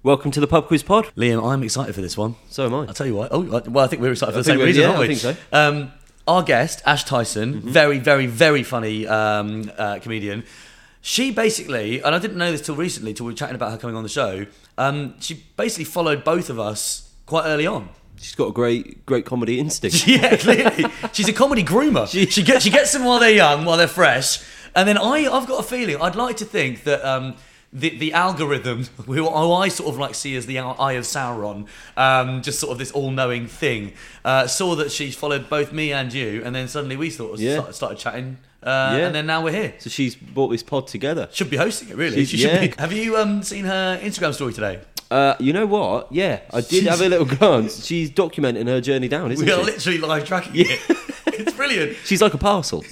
Welcome to the Pub Quiz Pod. Liam, I'm excited for this one. So am I. I'll tell you what. I think we're excited for the same reason, aren't we? I think so. Our guest, Ash Tyson, very, very, very funny comedian. She basically, and I didn't know this till recently, till we were chatting about her coming on the show, she basically followed both of us quite early on. She's got a great comedy instinct. Yeah, clearly. She's a comedy groomer. She gets them while they're young, while they're fresh. And then I've got a feeling, I'd like to think that the algorithm, who I sort of like see as the eye of Sauron, just sort of this all-knowing thing, saw that she followed both me and you, and then suddenly we started chatting, and then now we're here. So she's brought this pod together. Should be hosting it, really. She should be. Have you seen her Instagram story today? You know what? Yeah, I did have a little glance. She's documenting her journey down, isn't she? We are literally live tracking it. It's brilliant. She's like a parcel.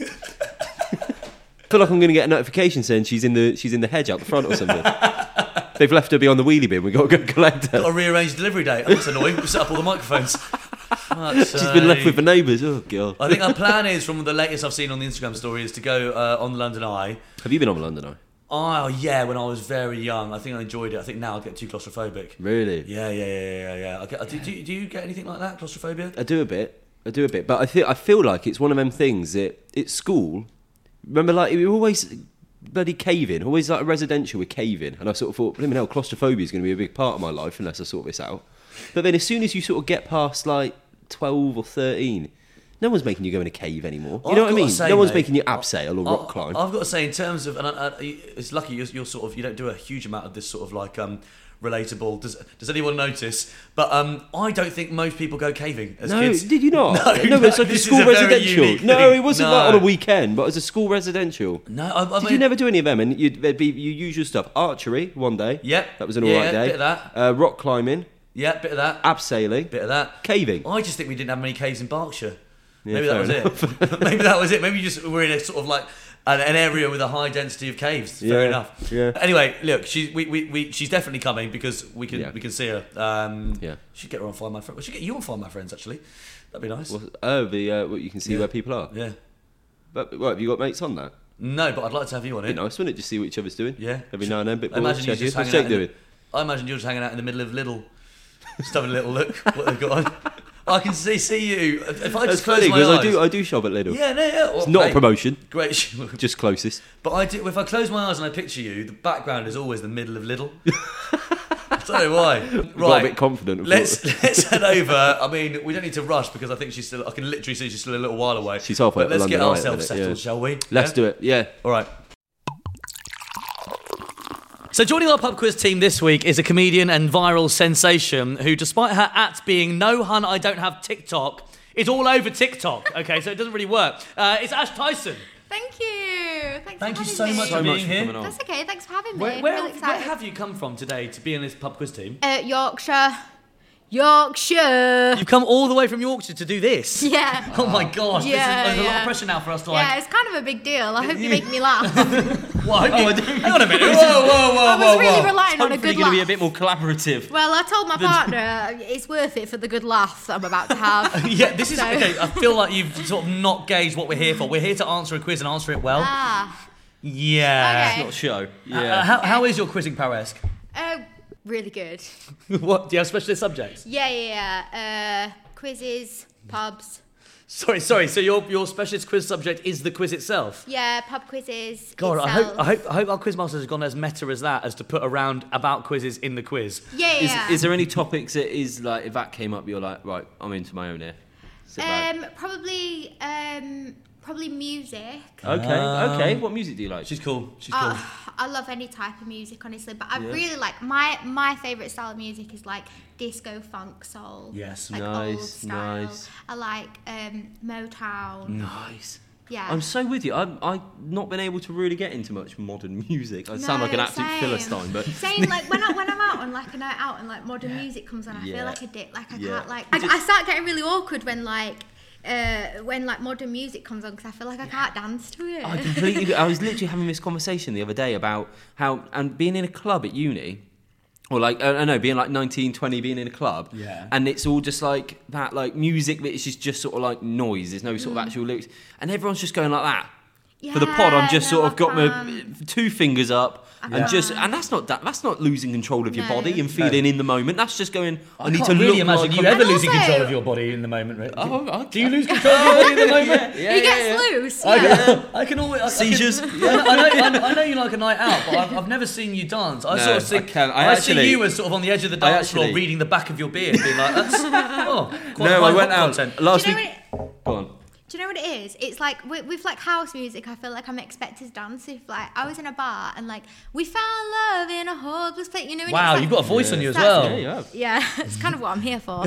I feel like I'm going to get a notification saying she's in the hedge out the front or something. They've left her beyond the wheelie bin. We've got to go collect her. Got a rearranged delivery date. That's annoying. We set up all the microphones. She's been left with the neighbours. Oh, God. I think our plan is, from the latest I've seen on the Instagram story, is to go on the London Eye. Have you been on the London Eye? Oh, yeah, when I was very young. I think I enjoyed it. I think now I'd get too claustrophobic. Really? Yeah. Do you get anything like that, claustrophobia? I do a bit. But I feel like it's one of them things that at school, remember, like, we were always bloody caving, always like a residential with caving. And I sort of thought, blimey hell, claustrophobia is going to be a big part of my life unless I sort this out. But then as soon as you sort of get past like 12 or 13, no one's making you go in a cave anymore. You know what I mean? No one's making you abseil or rock climb. I've got to say, in terms of, and it's lucky you're sort of, you don't do a huge amount of this sort of like relatable. Does anyone notice? But I don't think most people go caving as kids. No, did you not? No, it's like a school residential. No, it wasn't like on a weekend, but it was a school residential. No, did you never do any of them? And there'd be your usual stuff. Archery one day. Yep. That was an alright day. Bit of that. Rock climbing. Yeah, bit of that. Abseiling. Bit of that. Caving. I just think we didn't have many caves in Berkshire. Yeah, Maybe that was it. Maybe that was it. Maybe you just were in a sort of like an area with a high density of caves. Fair enough. Yeah. Anyway, look, she's definitely coming because we can see her. Should get her on Find My Friends. We should get you on Find My Friends, actually. That'd be nice. What you can see where people are. Yeah. But what, have you got mates on that? No, but I'd like to have you on it. It'd be nice, wouldn't it? Just see what each other's doing. Yeah. Every now and then, a bit more. Imagine you just hanging out doing. I imagine you're just hanging out in the middle of Lidl, just having a little look what they've got on. I can see you. If I just close my eyes, I do shop at Lidl. Yeah. It's not a promotion. Great. Just closest. But I do. If I close my eyes and I picture you, the background is always the middle of Lidl. I don't know why. Right. Got a bit confident. Let's head over. I mean, we don't need to rush because I think she's still. I can literally see she's still a little while away. She's halfway. But let's get ourselves settled, shall we? Let's do it. Yeah. All right. So joining our pub quiz team this week is a comedian and viral sensation who, despite her being no hun, I don't have TikTok, is all over TikTok. Okay, so it doesn't really work. It's Ash Tyson. Thank you. Thank you so me. much for being here. That's okay. Thanks for having me. Where have you come from today to be in this pub quiz team? Yorkshire. Yorkshire. You've come all the way from Yorkshire to do this? Yeah. Oh my gosh, Yeah, there's a lot of pressure now for us to like... Yeah, it's kind of a big deal. I hope you make me laugh. What? Hang on a minute. Whoa. I was really relying on a Hopefully good going to be a laugh. bit more collaborative. Well, I told my partner it's worth it for the good laugh that I'm about to have. Yeah, this is... Okay, I feel like you've sort of not gauged what we're here for. We're here to answer a quiz and answer it well. Yeah. Okay. It's not a show. Yeah. How is your quizzing prowess? Really good. What? Do you have specialist subjects? Yeah. Quizzes, pubs. Sorry. So your specialist quiz subject is the quiz itself? Yeah, pub quizzes. God, itself. I hope our quizmaster has gone as meta as that, as to put a round about quizzes in the quiz. Yeah. Is there any topics that is like, if that came up, you're like, right, I'm into my own here? Sit back. Probably music. Okay. What music do you like? She's cool. I love any type of music, honestly, but I really like my favourite style of music is like disco, funk, soul. Yes. Like Nice, old style. nice. I like Motown. Nice. Yeah. I'm so with you. I've not been able to really get into much modern music. I sound like an absolute same. philistine, but Same, like when I'm out on like a night out and like modern music comes on, I feel like a dick. Like I Yeah. can't like. I start getting really awkward when like modern music comes on because I feel like I can't dance to it. I was literally having this conversation the other day about how, and being in a club at uni, or like, I don't know, being like 19, 20, being in a club, yeah, and it's all just like that, like music that is just sort of like noise, there's no sort of actual lyrics, and everyone's just going like that. for the pod, I'm just no, sort of I got my can't. 2 fingers up and can't. that's not losing control of your No. body and feeling in the moment. That's just going. I need can't to really look imagine like you I'm- ever losing also- control of your body in the moment, right? Oh, Do you lose control of your body in the moment? Yeah, He gets loose. I Yeah. can, I can always Seizures. I know you like a night out, but I've never seen you dance. I No, sort of think I can't. I see you as sort of on the edge of the dance floor, actually- reading the back of your beard, being like, "That's quite No, high I went hop out content." last Do you know week. what it- Go on. Do you know what it is? It's like with like house music, I feel like I'm expected to dance. If like I was in a bar and like we found love in a hopeless place, you know. And Wow, it's like, you've got a voice on you as That's- well. Yeah, you have. Yeah, it's kind of what I'm here for.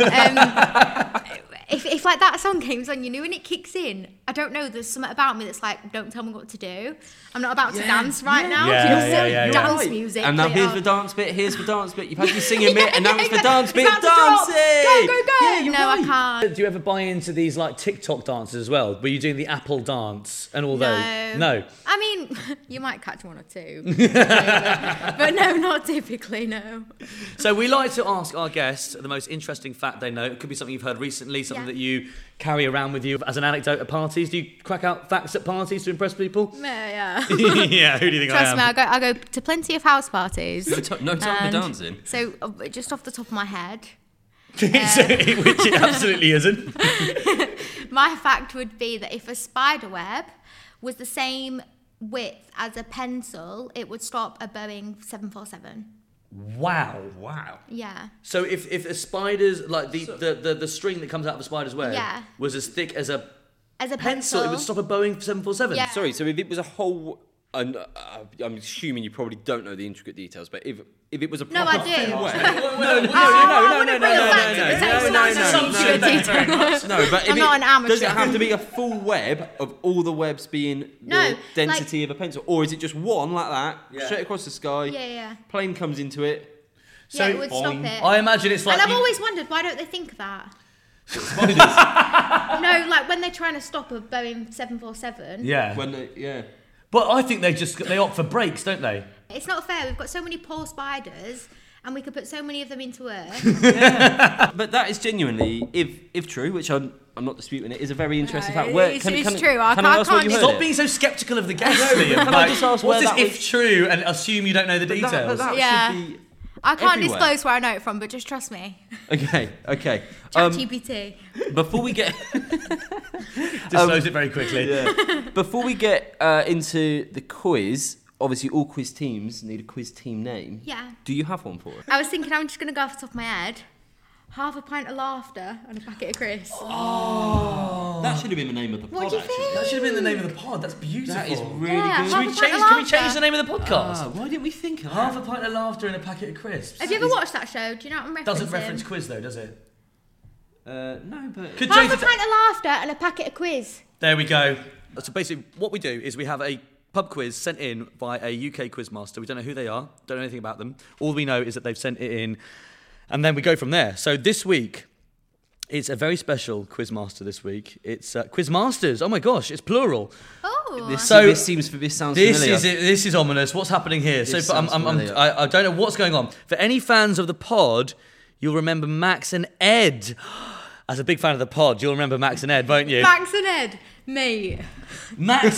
If like that song comes on, you know, when it kicks in, I don't know. There's something about me that's like, don't tell me what to do. I'm not about to dance right now. Yeah, You know, yeah, yeah, yeah. dance Right. music. And now play it here's up. the dance bit. Here's the dance bit. You've had your singing bit, and now it's the exactly. dance bit. It's about to drop. Dancing. Go, go, go. Yeah, you're no, right. I can't. Do you ever buy into these like TikTok dances as well? Were you doing the Apple dance and all those? No. I mean, you might catch one or two. but no, not typically, no. So we like to ask our guests the most interesting fact they know. It could be something you've heard recently, something Yeah. that you carry around with you as an anecdote at parties. Do you crack out facts at parties to impress people? Yeah. Yeah, who do you think Trust me, I am? I go to plenty of house parties. No time for And dancing. So, just off the top of my head, Which it absolutely isn't. my fact would be that if a spider web was the same width as a pencil, it would stop a Boeing 747. Wow. Yeah. So if a spider's like the string that comes out of a spider's web Yeah. was as thick as a As a pencil, it would stop a Boeing 747. Yeah. Sorry, so if it was a whole, and I'm assuming you probably don't know the intricate details, but if it was a No, proper I do. thin web, I wouldn't bring a fact to the table. no, but if I'm not an amateur. does it have to be a full web of all the webs being No, the density of a pencil, or is it just one like that, straight across the sky? Yeah. Plane comes into it. Yeah, it would stop it. I imagine it's like And I've you- always wondered, why don't they think of that? No, like when they're trying to stop a Boeing 747. yeah. But I think they opt for breaks, don't they? It's not fair. We've got so many poor spiders, and we could put so many of them into Earth. But that is genuinely, if true, which I'm not disputing it, is a very interesting fact. it's true. I Can I ask where can't you heard Stop it? being so sceptical of the guest, Liam. Can I just ask what's where this that if true and assume you don't know the details? But that Yeah. should be I can't everywhere. disclose where I know it from, but just trust me. Okay. ChatGPT. Before we get Disclose it very quickly. before we get into the quiz, obviously all quiz teams need a quiz team name. Yeah. Do you have one for it? I was thinking I'm just going to go off the top of my head. Half a pint of laughter and a packet of crisps. That should have been the name of the pod. What do you actually. think? That should have been the name of the pod. That's beautiful. That is really Yeah, good. half Can we a pint of can we change laughter. the name of the podcast? Why didn't we think of that? Half a pint of laughter and a packet of crisps. Have you ever watched that show? Do you know what I'm referencing? Doesn't reference quiz though, does it? No, but Could Half change a it. pint of laughter and a packet of quiz. There we go. So basically, what we do is we have a pub quiz sent in by a UK quizmaster. We don't know who they are, don't know anything about them. All we know is that they've sent it in, and then we go from there. So this week, it's a very special quizmaster this week. It's Quizmasters. Oh my gosh, it's plural. Oh. this So- sounds familiar. This is ominous. What's happening here? This So sounds familiar. I don't know what's going on. For any fans of the pod, you'll remember Max and Ed. As a big fan of the pod, you'll remember Max and Ed, won't you? Max and Ed. Mate. Max.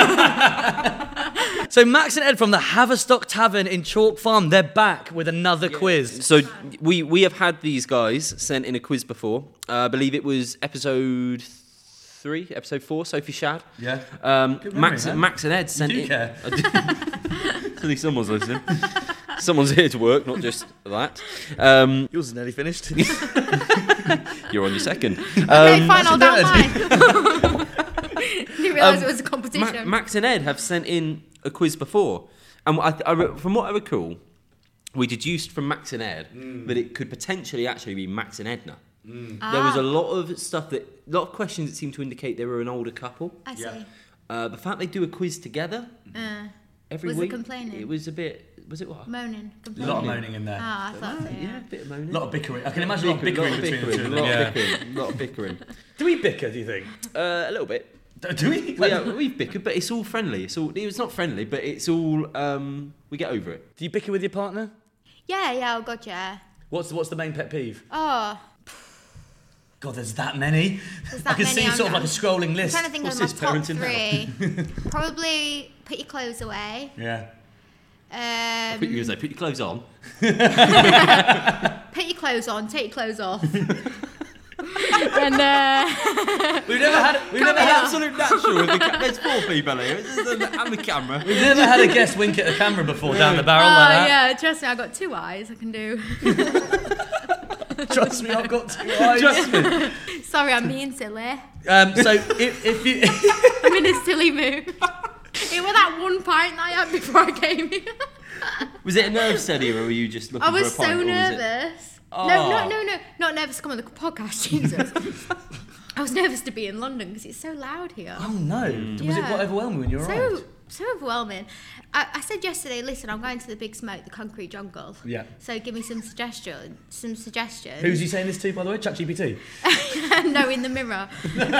So Max and Ed from the Haverstock Tavern in Chalk Farm, they're back with another quiz. So we have had these guys sent in a quiz before. I believe it was episode 3, episode 4. Sophie Shad. Yeah. Good memory, Max man. Max and Ed sent do in. care. At least someone's listening. Someone's here to work, not just that. Yours is nearly finished. You're on your second. Okay, fine, I'll down that's mine. Didn't realise it was a competition. Max and Ed have sent in a quiz before, and from what I recall, we deduced from Max and Ed that it could potentially actually be Max and Edna. There was a lot of questions that seemed to indicate they were an older couple. I see. Yeah. The fact they do a quiz together every Was it week, complaining? it was a bit. Was it what? Moaning. A Complaining. lot of moaning in there. Ah, I thought so, Yeah, a bit of moaning. A lot of bickering. I can imagine a lot of bickering between the two of them. A lot of bickering. Do we bicker, do you think? A little bit. Do we? We've bickered, but it's all friendly. It's not friendly, but it's all. We get over it. Do you bicker with your partner? Yeah, oh god, yeah. What's the main pet peeve? Oh. God, there's that many. There's that I can many, see I'm- sort of like a scrolling I'm list. trying to think What's of my this, top parenting 3. Probably put your clothes away. Yeah. You're going to say, put your clothes on. Put your clothes on, take your clothes off. And We've never had Absolute natural with the there's 4 people here and the camera. we've never had a guest wink at the camera before down the barrel like that. yeah, trust me, I've got 2 eyes I can do. Trust me, I've got 2 eyes. Trust me. Sorry, I'm being silly. So if you I'm in a silly mood. It was that one pint that I had before I came here. Was it a nerve steady or were you just looking I was for a pint? so or was it- nervous. Oh. No, not nervous to come on the podcast, Jesus. I was nervous to be in London because it's so loud here. Oh no. Was it Yeah. quite overwhelming when you arrived? So overwhelming. I said yesterday, listen, I'm going to the Big Smoke, the concrete jungle. Yeah. So give me some suggestions. Who's he saying this to, by the way? ChatGPT? No, in the mirror.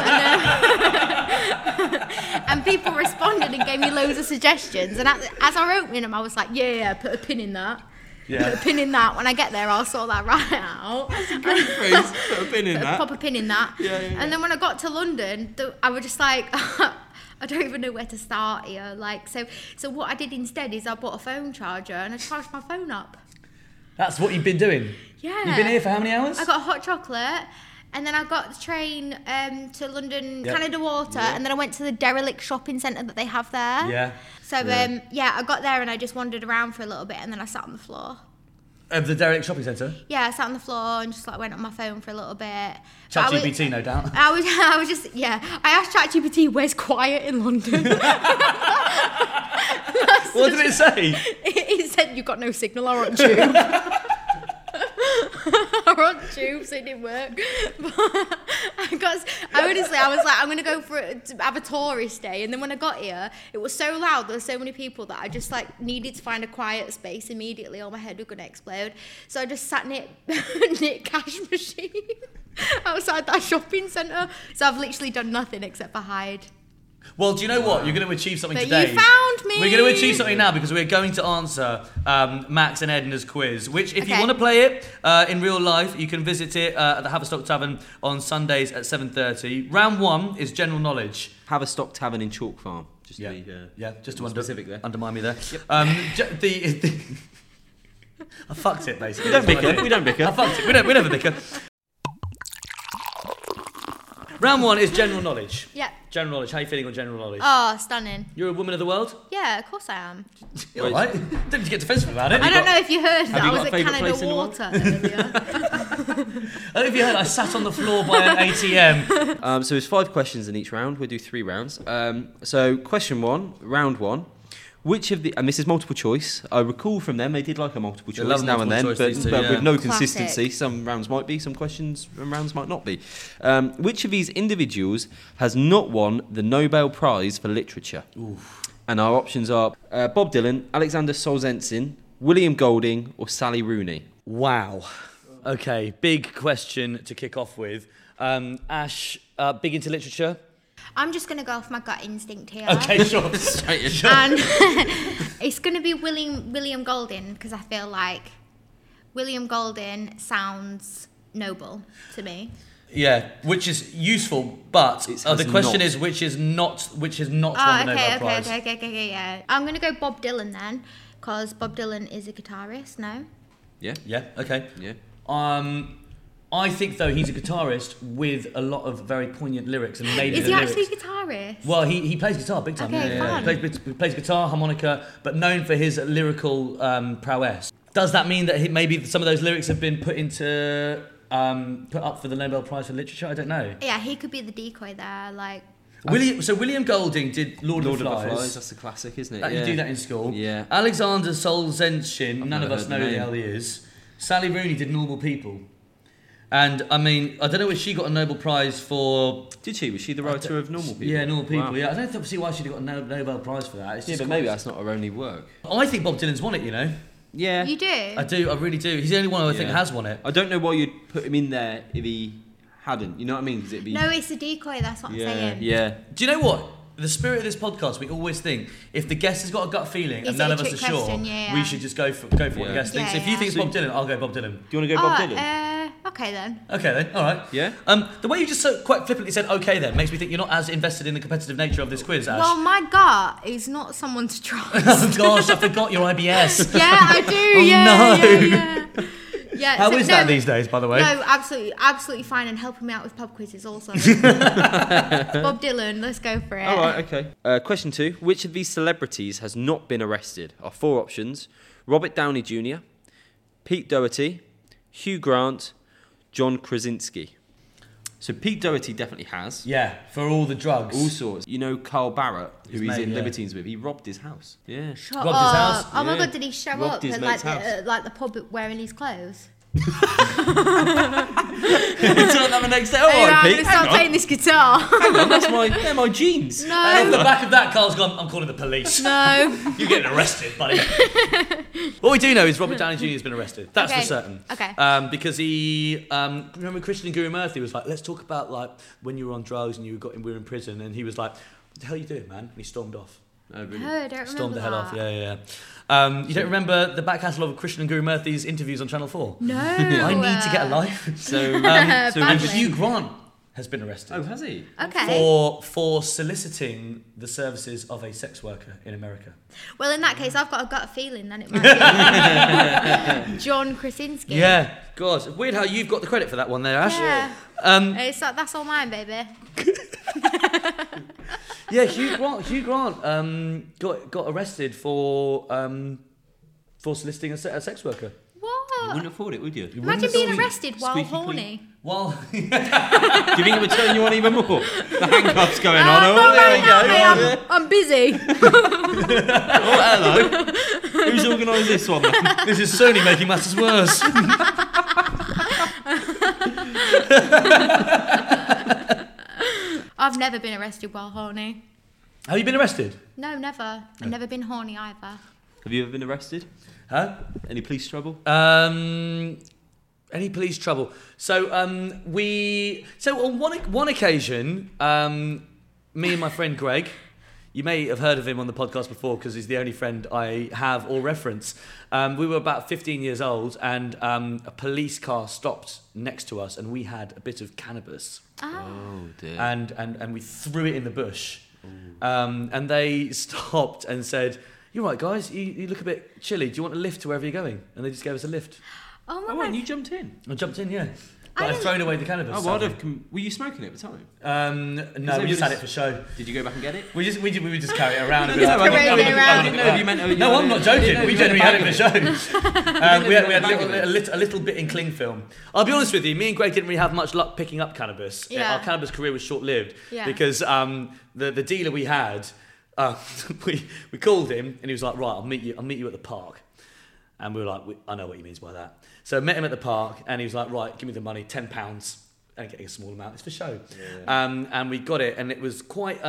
And people responded and gave me loads of suggestions. And as I were opening them, I was like, yeah, put a pin in that. Yeah. Put a pin in that. When I get there, I'll sort that right out. Great phrase. Put a pin in that. Pop a pin in that. Yeah. And then when I got to London, I was just like, I don't even know where to start here. Like, so what I did instead is I bought a phone charger and I charged my phone up. That's what you've been doing? Yeah. You've been here for how many hours? I got a hot chocolate. And then I got the train to London, Yep. Canada Water, and then I went to the derelict shopping centre that they have there. Yeah. So, I got there and I just wandered around for a little bit and then I sat on the floor. Of the derelict shopping centre? Yeah, I sat on the floor and just like went on my phone for a little bit. ChatGPT, no doubt. I was just, I asked ChatGPT, where's quiet in London? What did it say? It said, you've got no signal, or on tube. Or on tube, so it didn't work. I was like, I'm going to go to have a tourist day. And then when I got here, it was so loud, there were so many people that I just like needed to find a quiet space immediately or my head was going to explode. So I just sat near cash machine outside that shopping centre. So I've literally done nothing except for hide. Well, do you know what? You're going to achieve something But today. you found me! We're going to achieve something now because we're going to answer Max and Edna's quiz, which if you Okay. want to play it in real life, you can visit it at the Haverstock Tavern on Sundays at 7:30. Round 1 is general knowledge. Haverstock Tavern in Chalk Farm. Just Yeah, to be, yeah, just to specific there. undermine me there. I fucked it, basically. We don't That's what I bicker. did. We don't bicker. I fucked it. We never bicker. Round 1 is general knowledge. Yeah. General knowledge. How are you feeling on general knowledge? Oh, stunning. You're a woman of the world? Yeah, of course I am. You're all right. Don't need to get defensive about it. I don't know if you heard that you I was got at a favourite Canada place in the world? Water earlier. I don't know if you heard, I sat on the floor by an ATM. So there's 5 questions in each round. We'll do 3 rounds. So question 1, round 1. Which of the, and this is multiple choice, I recall from them they did like a multiple They choice love now and then, multiple choice, but, these two, but yeah. with no Classic. consistency. Some rounds might be, some questions and rounds might not be. Which of these individuals has not won the Nobel Prize for Literature? Oof. And our options are Bob Dylan, Alexander Solzhenitsyn, William Golding, or Sally Rooney. Wow. Okay, big question to kick off with. Ash, big into literature? I'm just going to go off my gut instinct here. Okay, sure. And it's going to be William Golding because I feel like William Golding sounds noble to me. Yeah, which is useful, but It the has question not. is which is not won the Nobel Prize. Okay, yeah. I'm going to go Bob Dylan then because Bob Dylan is a guitarist, no? Yeah? Yeah, okay. Yeah. I think though he's a guitarist with a lot of very poignant lyrics and maybe Is the he lyrics. actually a guitarist? Well, he plays guitar big time. Okay, fun. He plays guitar, harmonica, but known for his lyrical prowess. Does that mean that maybe some of those lyrics have been put up for the Nobel Prize for Literature? I don't know. Yeah, he could be the decoy there, like... William Golding did Lord of the Flies. That's the classic, isn't it? That, yeah. You do that in school. Yeah. Alexander Solzhenitsyn, none of never us heard know the who the name. hell he is. Sally Rooney did Normal People. And, I mean, I don't know if she got a Nobel Prize for... Did she? Was she the writer of Normal People? Yeah, Normal People, Wow. yeah. I don't see why she'd got a Nobel Prize for that. It's Yeah, just but maybe that's not her only work. I think Bob Dylan's won it, you know. Yeah. You do? I do, I really do. He's the only one who I think Yeah. has won it. I don't know why you'd put him in there if he hadn't. You know what I mean? 'Cause it'd be... No, it's a decoy, that's what I'm saying. Yeah. Do you know what? The spirit of this podcast, we always think if the guest has got a gut feeling Is and it none a of us are trick sure, question? Yeah, we yeah. should just go for what the Yeah. guest thinks. Yeah, If you yeah. think it's Bob Dylan, I'll go Bob Dylan. Do you want to go Bob Dylan? Okay then. Okay then, all right. Yeah. The way you just so quite flippantly said "okay then" makes me think you're not as invested in the competitive nature of this quiz, Ash. Well, my gut is not someone to trust. Oh gosh, I forgot your IBS. Yeah, I do. Oh, yeah, no. Yeah. How is that these days, by the way? No, absolutely fine, and helping me out with pub quizzes also. Bob Dylan, let's go for it. All right, okay. Question 2. Which of these celebrities has not been arrested? Our 4 options. Robert Downey Jr., Pete Doherty, Hugh Grant, John Krasinski. So Pete Doherty definitely has. Yeah, for all the drugs. All sorts. You know Carl Barrett, who His he's mate, in yeah. Libertines with? He robbed his house. Yeah. Shut Robbed his up. house? Oh my Yeah. god, did he show Robbed up his at mate's house. like the pub wearing his clothes? Turn that the next day. All Hey, right, I'm Pete. going to start playing this guitar. Hang on, they're my jeans. And off No, the back of that, Carl's gone, I'm calling the police. no. You're getting arrested, buddy. What we do know is Robert Downey Jr. has been arrested. That's for Okay. certain. Okay. Because he, remember Christian Guru Murthy was like, let's talk about like when you were on drugs and we were in prison, and he was like, what the hell are you doing, man? And he stormed off. Oh, really? No, I don't remember Stormed the hell off. that. Yeah. You don't remember the back catalogue of Christian Guru Murthy's interviews on Channel 4? No. I need to get a life. So, Badly. Hugh Grant has been arrested. oh, has he? Okay. For soliciting the services of a sex worker in America. Well, in that case, I've got a gut feeling that it might be John Krasinski. Yeah, God, weird how you've got the credit for that one there, Ash. Yeah. Um, That's all mine, baby. yeah, Hugh Grant got arrested for soliciting a sex worker. You What? wouldn't afford it, would you? Imagine being arrested while Squeaky horny. Well, Do you think it would turn you on even more? The handcuffs going on. No, Oh, there right you now, go. mate, I'm busy. Oh, hello. Who's organised this one then? this is certainly making matters worse. I've never been arrested while horny. Have you been arrested? No, never. I've never been horny either. Have you ever been arrested? Huh? Any police trouble? Any police trouble? So on one occasion, me and my friend Greg, you may have heard of him on the podcast before because he's the only friend I have or reference. We were about 15 years old, and a police car stopped next to us, and we had a bit of cannabis, Oh, dear. and we threw it in the bush. And they stopped and said, "You're right, guys. You look a bit chilly. Do you want a lift to wherever you're going?" And they just gave us a lift. Oh my Oh, god. and you jumped in? I jumped in, yeah. But I I'd didn't- thrown away the cannabis. Oh, well, I'd sadly. have were you smoking at the time? No, they we just were had it for show. Did you go back and get it? We would just carry it around. and No, be like, I Parade didn't- it around. I didn't know if you meant... No, I'm not joking. We genuinely had it for show. We had a bag of it. a little bit in cling film. I'll be honest with you, me and Greg didn't really have much luck picking up cannabis. Yeah. Our cannabis career was short-lived Yeah. because the dealer we had, we called him and he was like, right, I'll meet you at the park. And we were like, I know what he means by that. So I met him at the park and he was like, right, give me the money, £10. And getting a small amount, it's for show. Yeah. And we got it, and it was quite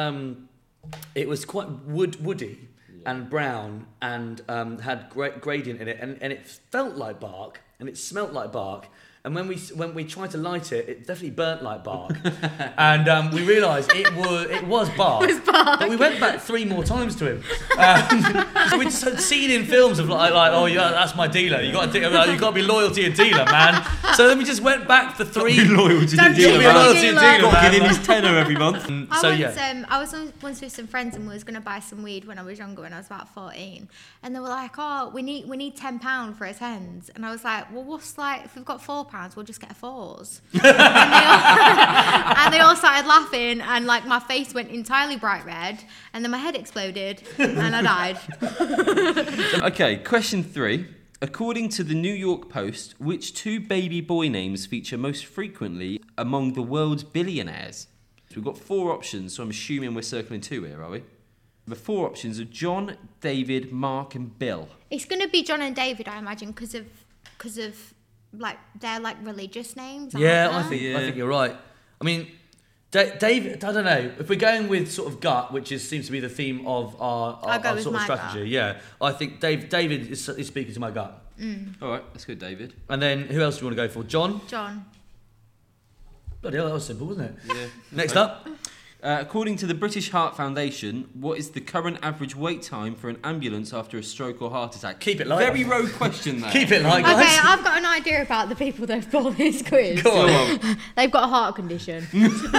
woody and brown, and had gradient in it, and it felt like bark, and it smelt like bark. And when we tried to light it, it definitely burnt like bark. And we realised it was bark. But we went back 3 more times to him. So we just had seen in films of like oh yeah, that's my dealer. You got to be loyal to your dealer, man. So then we just went back for 3. loyal to Don't your be dealer, loyal man. to your dealer, Got to man. give him his tenner every month. I was once with some friends and we was going to buy some weed when I was younger, when I was about 14, and they were like, "Oh, we need £10 for his hens," and I was like, "Well, what's like if we've got £4, we'll just get a 4s." and they all started laughing, and like my face went entirely bright red, and then my head exploded, and I died. Okay, question 3. According to the New York Post, which 2 baby boy names feature most frequently among the world's billionaires? So we've got 4 options, so I'm assuming we're circling 2 here, are we? The 4 options are John, David, Mark, and Bill. It's going to be John and David, I imagine, because of like their like religious names. Yeah, aren't I they? think you're right. I mean, David, I don't know. If we're going with sort of gut, which seems to be the theme of our go with sort of my strategy, gut. yeah, I think David is speaking to my gut. All right, let's go David. And then who else do you want to go for? John? John. Bloody hell, that was simple, wasn't it? Yeah. Next up. According to the British Heart Foundation, what is the current average wait time for an ambulance after a stroke or heart attack? Keep it light. Very rogue question there. Keep it light, guys. Okay, I've got an idea about the people that've brought this quiz. Go on. They've got a heart condition. You've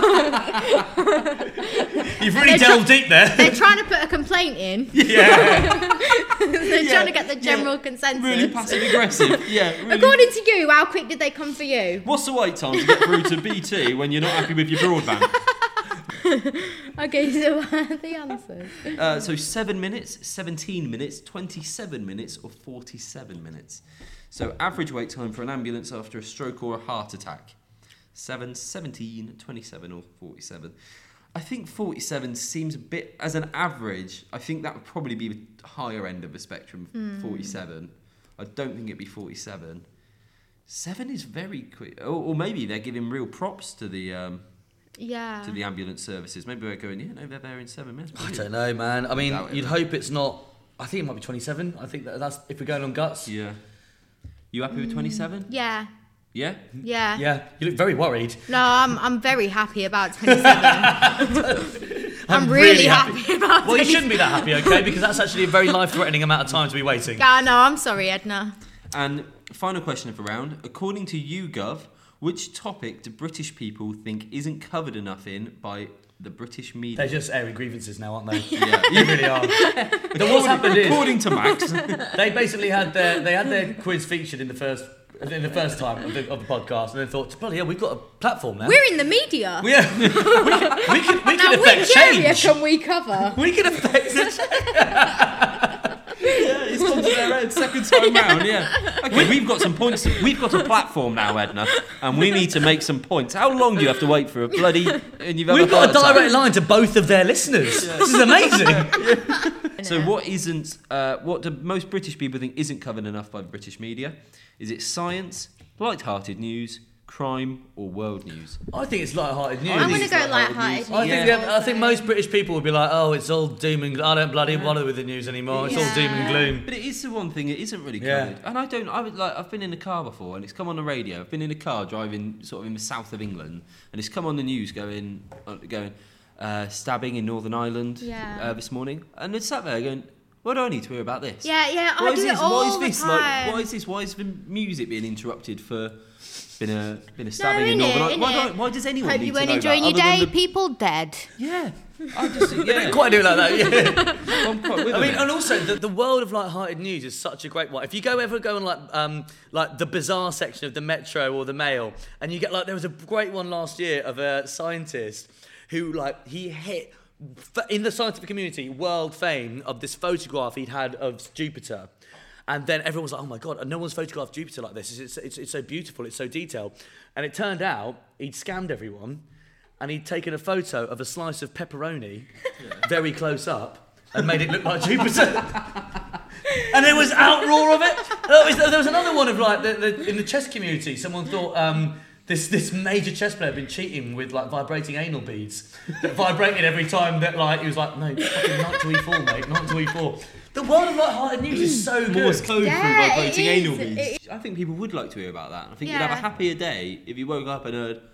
really delved deep there. They're trying to put a complaint in. Yeah. They're trying to get the general consensus. Really passive aggressive. Yeah. Really. According to you, how quick did they come for you? What's the wait time to get through to BT when you're not happy with your broadband? Okay, so what are the answers? So 7 minutes, 17 minutes, 27 minutes, or 47 minutes. So average wait time for an ambulance after a stroke or a heart attack. 7, 17, 27, or 47. I think 47 seems a bit, as an average, I think that would probably be the higher end of the spectrum, 47. I don't think it'd be 47. 7 is very quick. Or maybe they're giving real props to the ambulance services. Maybe we're going, yeah, no, they're there in 7 minutes. I don't know, man. I mean, Doubt it, you'd though. hope it's not. I think it might be 27. I think that's if we're going on guts. Yeah. You happy with 27? Yeah. Yeah? Yeah. Yeah, you look very worried. No, I'm very happy about 27. I'm really happy about 27. Well, you shouldn't be that happy, okay? Because that's actually a very life-threatening amount of time to be waiting. No, I'm sorry, Edna. And final question of the round. According to YouGov, which topic do British people think isn't covered enough in by the British media? They're just airing grievances now, aren't they? Yeah. They really are. But what's happened is According to Max. they basically had their quiz featured in the first time of the podcast, and they thought, bloody hell, we've got a platform now. We're in the media. Yeah, we can Now, affect which area change. can we cover? We can affect the change. Yeah, it's gone to their head second time round, yeah. Okay, we've got some points. We've got a platform now, Edna, and we need to make some points. How long do you have to wait for a bloody... And you've had We've got a heart attack? direct line to both of their listeners. This is amazing. So what isn't... what do most British people think isn't covered enough by the British media? Is it science, light-hearted news, crime, or world news? I think it's light-hearted news. I'm going to go light-hearted. I think most British people would be like, oh, it's all doom and gloom. I don't bloody bother with the news anymore. It's all doom and gloom. But it is the one thing that isn't really Yeah. covered. And I've been in a car before and it's come on the radio. I've been in a car driving sort of in the south of England and it's come on the news going stabbing in Northern Ireland this morning. And it's sat there going, what do I need to hear about this? Yeah, I What do is it this? all What is the this? time. Like, what is this? Why is the music being interrupted for been a stabbing in innit, Northern Ireland? innit. Why does anyone Hope need you to weren't know enjoying that, your other than day. the- People dead. Yeah. I just yeah. Quite do it like that, yeah. I'm quite with I mean, it. and also the world of light-hearted news is such a great one. If you ever go on like the bizarre section of the Metro or the Mail, and you get there was a great one last year of a scientist who he hit in the scientific community world fame of this photograph he'd had of Jupiter. And then everyone was like, oh my God, no one's photographed Jupiter like this. It's so beautiful, it's so detailed. And it turned out he'd scammed everyone and he'd taken a photo of a slice of pepperoni very close up and made it look like Jupiter. And there was outroar of it. There was another one of in the chess community, someone thought this major chess player had been cheating with vibrating anal beads that vibrated every time that he was like, no, fucking knight to e4, mate, knight to e4. The world of light-hearted news is so good. Morse code Yeah, through vibrating it anal is. beads. I think people would like to hear about that. I think you'd Yeah. have a happier day if you woke up and heard,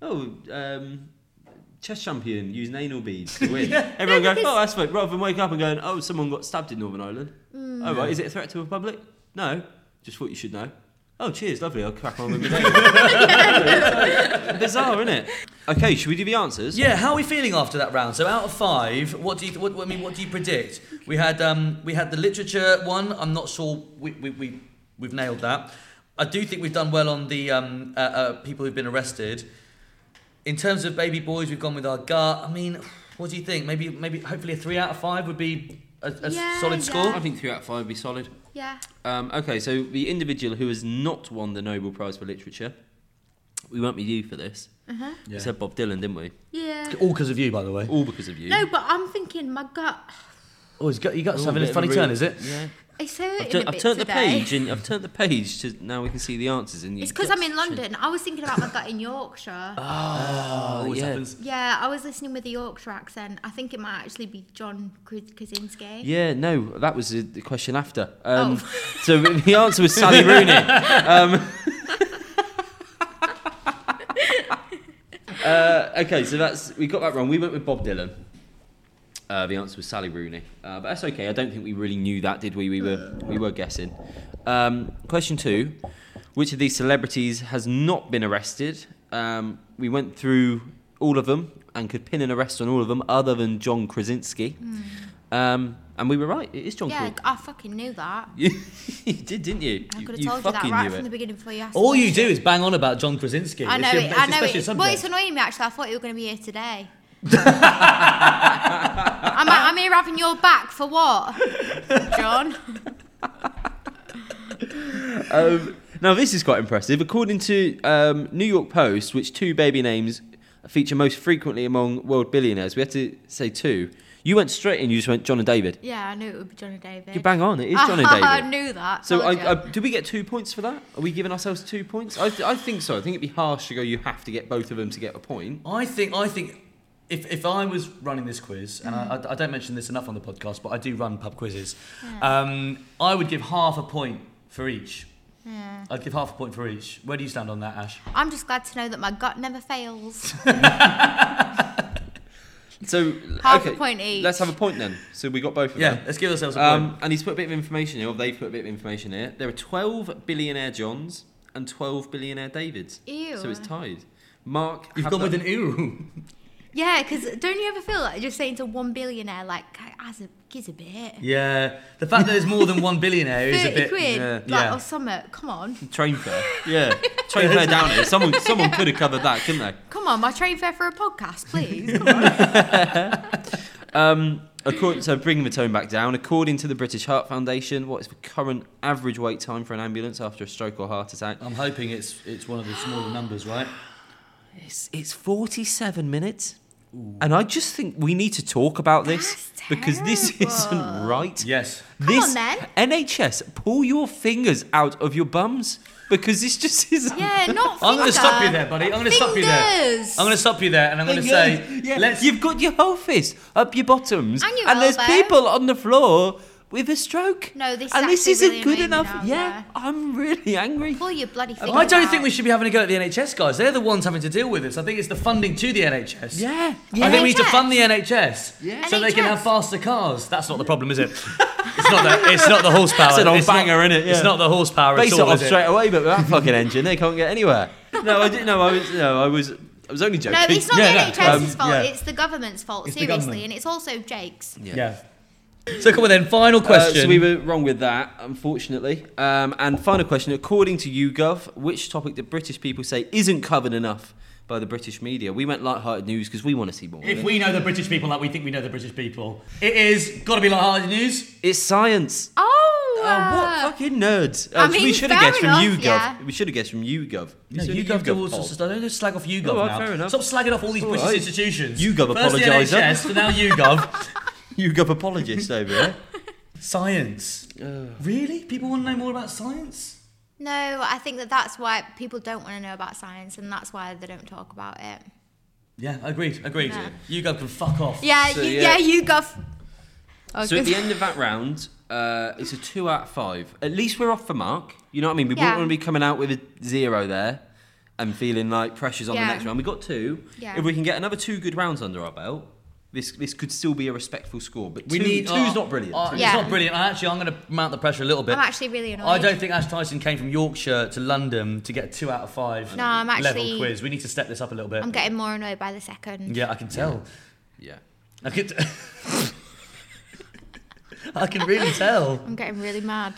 chess champion using anal beads to win. Everyone No, go, because- oh, that's fine. Rather than wake up and going, oh, someone got stabbed in Northern Ireland. Oh, right, is it a threat to the public? No, just thought you should know. Oh, cheers, lovely. I'll crack on with my day. Bizarre, isn't it? Okay, should we do the answers? Yeah, how are we feeling after that round? So out of 5, what do you predict? We had the literature one. I'm not sure we've nailed that. I do think we've done well on the people who've been arrested. In terms of baby boys, we've gone with our gut. I mean, what do you think? Maybe hopefully a 3 out of 5 would be a solid score. I think 3 out of 5 would be solid. Yeah. Okay, so the individual who has not won the Nobel Prize for Literature, we won't be you for this. Uh-huh. We said Bob Dylan, didn't we? Yeah. All because of you, by the way. All because of you. No, but I'm thinking my gut. Oh, you got Ooh, having a bit of funny real- turn, is it? Yeah. It's hurting I've a bit turned the today. page, and I've turned the page to now we can see the answers. And It's because I'm in London. I was thinking about my gut in Yorkshire. Always yeah. happens. Yeah, I was listening with the Yorkshire accent. I think it might actually be John Krasinski. Yeah, no, that was the question after. So the answer was Sally Rooney. Okay, so we got that wrong. We went with Bob Dylan. The answer was Sally Rooney, but that's okay. I don't think we really knew that, did we? We were guessing. Question 2: which of these celebrities has not been arrested? We went through all of them and could pin an arrest on all of them, other than John Krasinski. And we were right. It is John Krasinski. I fucking knew that. You did, didn't you? I could have told you that right from the beginning before you asked. All you do is bang on about John Krasinski. I know It's it. your I know special it. subject. Well, it's annoying me actually. I thought you were going to be here today. I'm here having your back for what, John? Now this is quite impressive. According to New York Post, which 2 baby names feature most frequently among world billionaires, we had to say 2. You went straight in. You just went John and David. Yeah, I knew it would be John and David. You bang on. It is John and David. I knew that. So did we get 2 points for that? Are we giving ourselves 2 points? I think so. I think it'd be harsh to go. You have to get both of them to get a point. I think if I was running this quiz, and I don't mention this enough on the podcast, but I do run pub quizzes, I would give half a point for each. Yeah. I'd give half a point for each. Where do you stand on that, Ash? I'm just glad to know that my gut never fails. So half a point each. Let's have a point then. So we got both of them. Yeah, let's give ourselves a point. And he's put a bit of information here, or they've put a bit of information here. There are 12 billionaire Johns and 12 billionaire Davids. Ew. So it's tied. Mark, You've gone with an ew. Yeah, because don't you ever feel like just saying to 1 billionaire, like, gives a bit. Yeah, the fact that there's more than 1 billionaire is a 30 bit. quid, or something. Come on. Train fare. Yeah, train fare down here. Someone could have covered that, couldn't they? Come on, my train fare for a podcast, please. Come on. So bringing the tone back down, according to the British Heart Foundation, what is the current average wait time for an ambulance after a stroke or heart attack? I'm hoping it's one of the smaller numbers, right? It's 47 minutes. Ooh. And I just think we need to talk about this because this isn't right. Yes. Come on, then. NHS, pull your fingers out of your bums because this just isn't. Yeah, not I'm going to stop you there, buddy. I'm going to stop you there. I'm going to stop you there, and I'm going to say, You've got your whole fist up your bottoms, and there's people on the floor with a stroke. No, this isn't really good enough. Now, yeah, I'm really angry. Pull your bloody fingers I don't out. think we should be having a go at the NHS guys. They're the ones having to deal with this. I think it's the funding to the NHS. Yeah. I think we need to fund the NHS so they can NHS. have faster cars. That's not the problem, is it? It's not the horsepower. It's an old banger, isn't it? Yeah. It's not the horsepower. Base at it all, off is it? straight away, but with that fucking engine, they can't get anywhere. I was only joking. No, it's not the NHS's fault. yeah. It's the government's fault, It's the seriously, government. and it's also Jake's. Yeah. So come on then, final question. So we were wrong with that, unfortunately. And final question, according to YouGov, which topic do British people say isn't covered enough by the British media? We went light-hearted news because we want to see more. If we know the British people like we think we know the British people, it is got to be light-hearted news. It's science. Oh, what fucking nerds. I mean, we should have fair guessed from enough, YouGov. yeah. We should have guessed from YouGov. No, YouGov do all sorts of stuff. Don't just slag off YouGov Oh, now. fair enough. Stop slagging off all these British right. institutions. YouGov First the apologiser. NHS, so now YouGov. YouGov apologist over there. Science. Really? People want to know more about science? No, I think that's why people don't want to know about science, and that's why they don't talk about it. Yeah, agreed. Yeah. YouGov can fuck off. Yeah, So, you go. So at the end of that round, it's a 2 out of 5. At least we're off the mark. You know what I mean? We wouldn't want to be coming out with a 0 there and feeling like pressure's on the next round. We got 2. Yeah. If we can get another 2 good rounds under our belt, this could still be a respectful score. But We need two's not brilliant. It's not brilliant. I'm going to mount the pressure a little bit. I'm actually really annoyed. I don't think Ash Tyson came from Yorkshire to London to get a 2 out of 5 No, I'm level actually- quiz. We need to step this up a little bit. I'm getting more annoyed by the second. Yeah, I can tell. Yeah. I can. I can really tell. I'm getting really mad.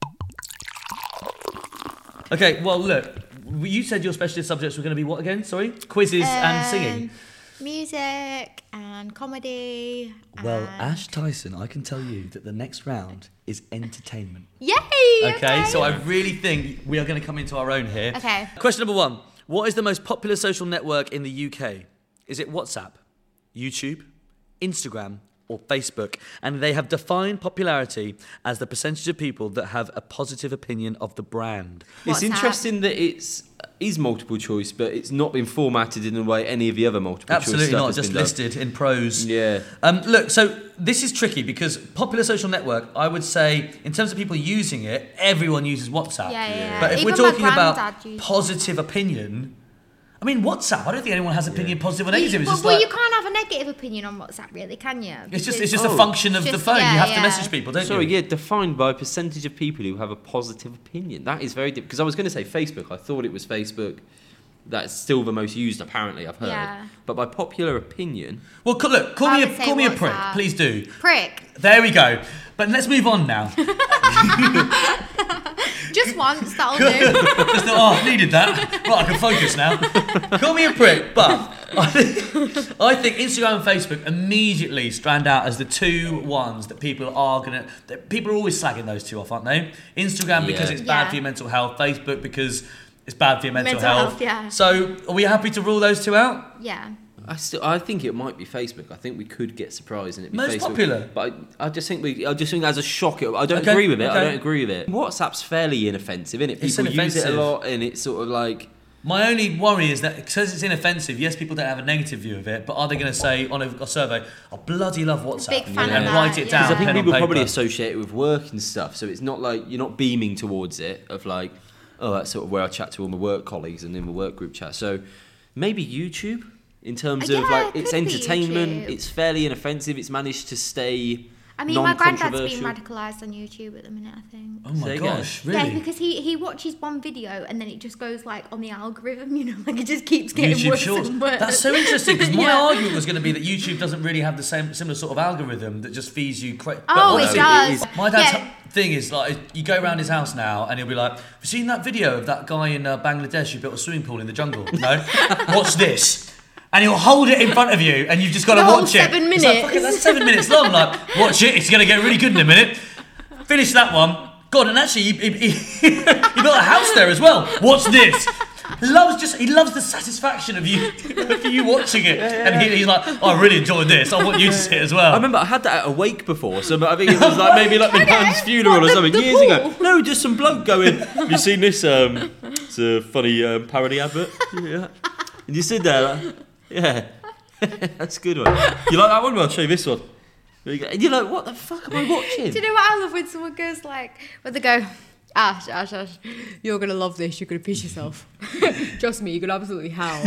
Okay, well, look. You said your specialist subjects were going to be what again? Sorry? Quizzes and singing. Music and comedy. Well, and... Ash Tyson, I can tell you that the next round is entertainment. Yay! Okay, so I really think we are going to come into our own here. Okay. Question number 1. What is the most popular social network in the UK? Is it WhatsApp, YouTube, Instagram, or Facebook? And they have defined popularity as the percentage of people that have a positive opinion of the brand. It's WhatsApp. interesting that is multiple choice, but it's not been formatted in the way any of the other multiple choice Absolutely stuff not, has just been done. listed in prose. Yeah. Look, so this is tricky because popular social network, I would say, in terms of people using it, everyone uses WhatsApp. Yeah. But if Even we're talking my about granddad uses positive opinion, I mean, WhatsApp. I don't think anyone has opinion positive or negative. It's Well, just like you can't have a negative opinion on WhatsApp, really, can you? it's just Because- a function of the just- phone. yeah, You have to yeah. message people, don't Sorry, you? yeah, defined by percentage of people who have a positive opinion. That is very different. Because I was going to say Facebook. I thought it was Facebook. That's still the most used, apparently, I've heard. Yeah. But by popular opinion, Well, look, call I me would say a prick, WhatsApp. please do. Prick. There we go. But let's move on now. Just once, that'll do. Just thought, I needed that. Right, I can focus now. Call me a prick, but I think Instagram and Facebook immediately stand out as the two ones that people are always slagging those two off, aren't they? Instagram because Yeah. it's bad Yeah. for your mental health. Facebook because it's bad for your mental Mental health. health, yeah. So, are we happy to rule those two out? Yeah. I think it might be Facebook. I think we could get surprised and it be Most Facebook. popular. But I just think as a shock. I don't Okay, agree with it. okay. I don't agree with it. WhatsApp's fairly inoffensive, isn't it? It's People use it a inoffensive. lot, and it's sort of like. My only worry is that because it's inoffensive, yes, people don't have a negative view of it, but are they going to say on a survey, I bloody love WhatsApp, Big fan and of write that, it yeah. down? Because I think pen on people probably paper? associate it with work and stuff, so it's not like you're not beaming towards it of like, oh, that's sort of where I chat to all my work colleagues and in my work group chat. So maybe YouTube in terms of Yeah, like it it's could be entertainment, YouTube. it's fairly inoffensive, it's managed to stay. I mean, my granddad's being non-controversial. radicalised on YouTube at the minute, I think. Oh my Say again. gosh, really? Yeah, because he watches one video and then it just goes like on the algorithm, you know, like it just keeps getting YouTube worse Shorts. and worse. That's so interesting because my Yeah. argument was going to be that YouTube doesn't really have the similar sort of algorithm that just feeds you. Oh, it honestly, does. it My dad's Yeah. thing is like you go around his house now and he'll be like, "Have you seen that video of that guy in Bangladesh who built a swimming pool in the jungle?" No, watch this. And he'll hold it in front of you, and you've just got to The whole watch it. 7 It's like, minutes. fucking, that's 7 minutes long. Like, watch it. It's going to get really good in a minute. Finish that one. God, and actually, he built a house there as well. Watch this. He loves the satisfaction of you watching it, and he's like, oh, I really enjoyed this. I want you to see it as well. I remember I had that at a wake before, so I think it was like maybe like my nan's funeral or What, something the years ago. pool? No, just some bloke going. Have you seen this? It's a funny parody advert. Yeah. And you sit there, like, yeah, that's a good one. You like that one? Well, I'll show you this one. And you're like, what the fuck am I watching? Do you know what I love when someone goes like, when they go, Ash, you're gonna love this, you're gonna piss yourself. Trust me, you're gonna absolutely howl.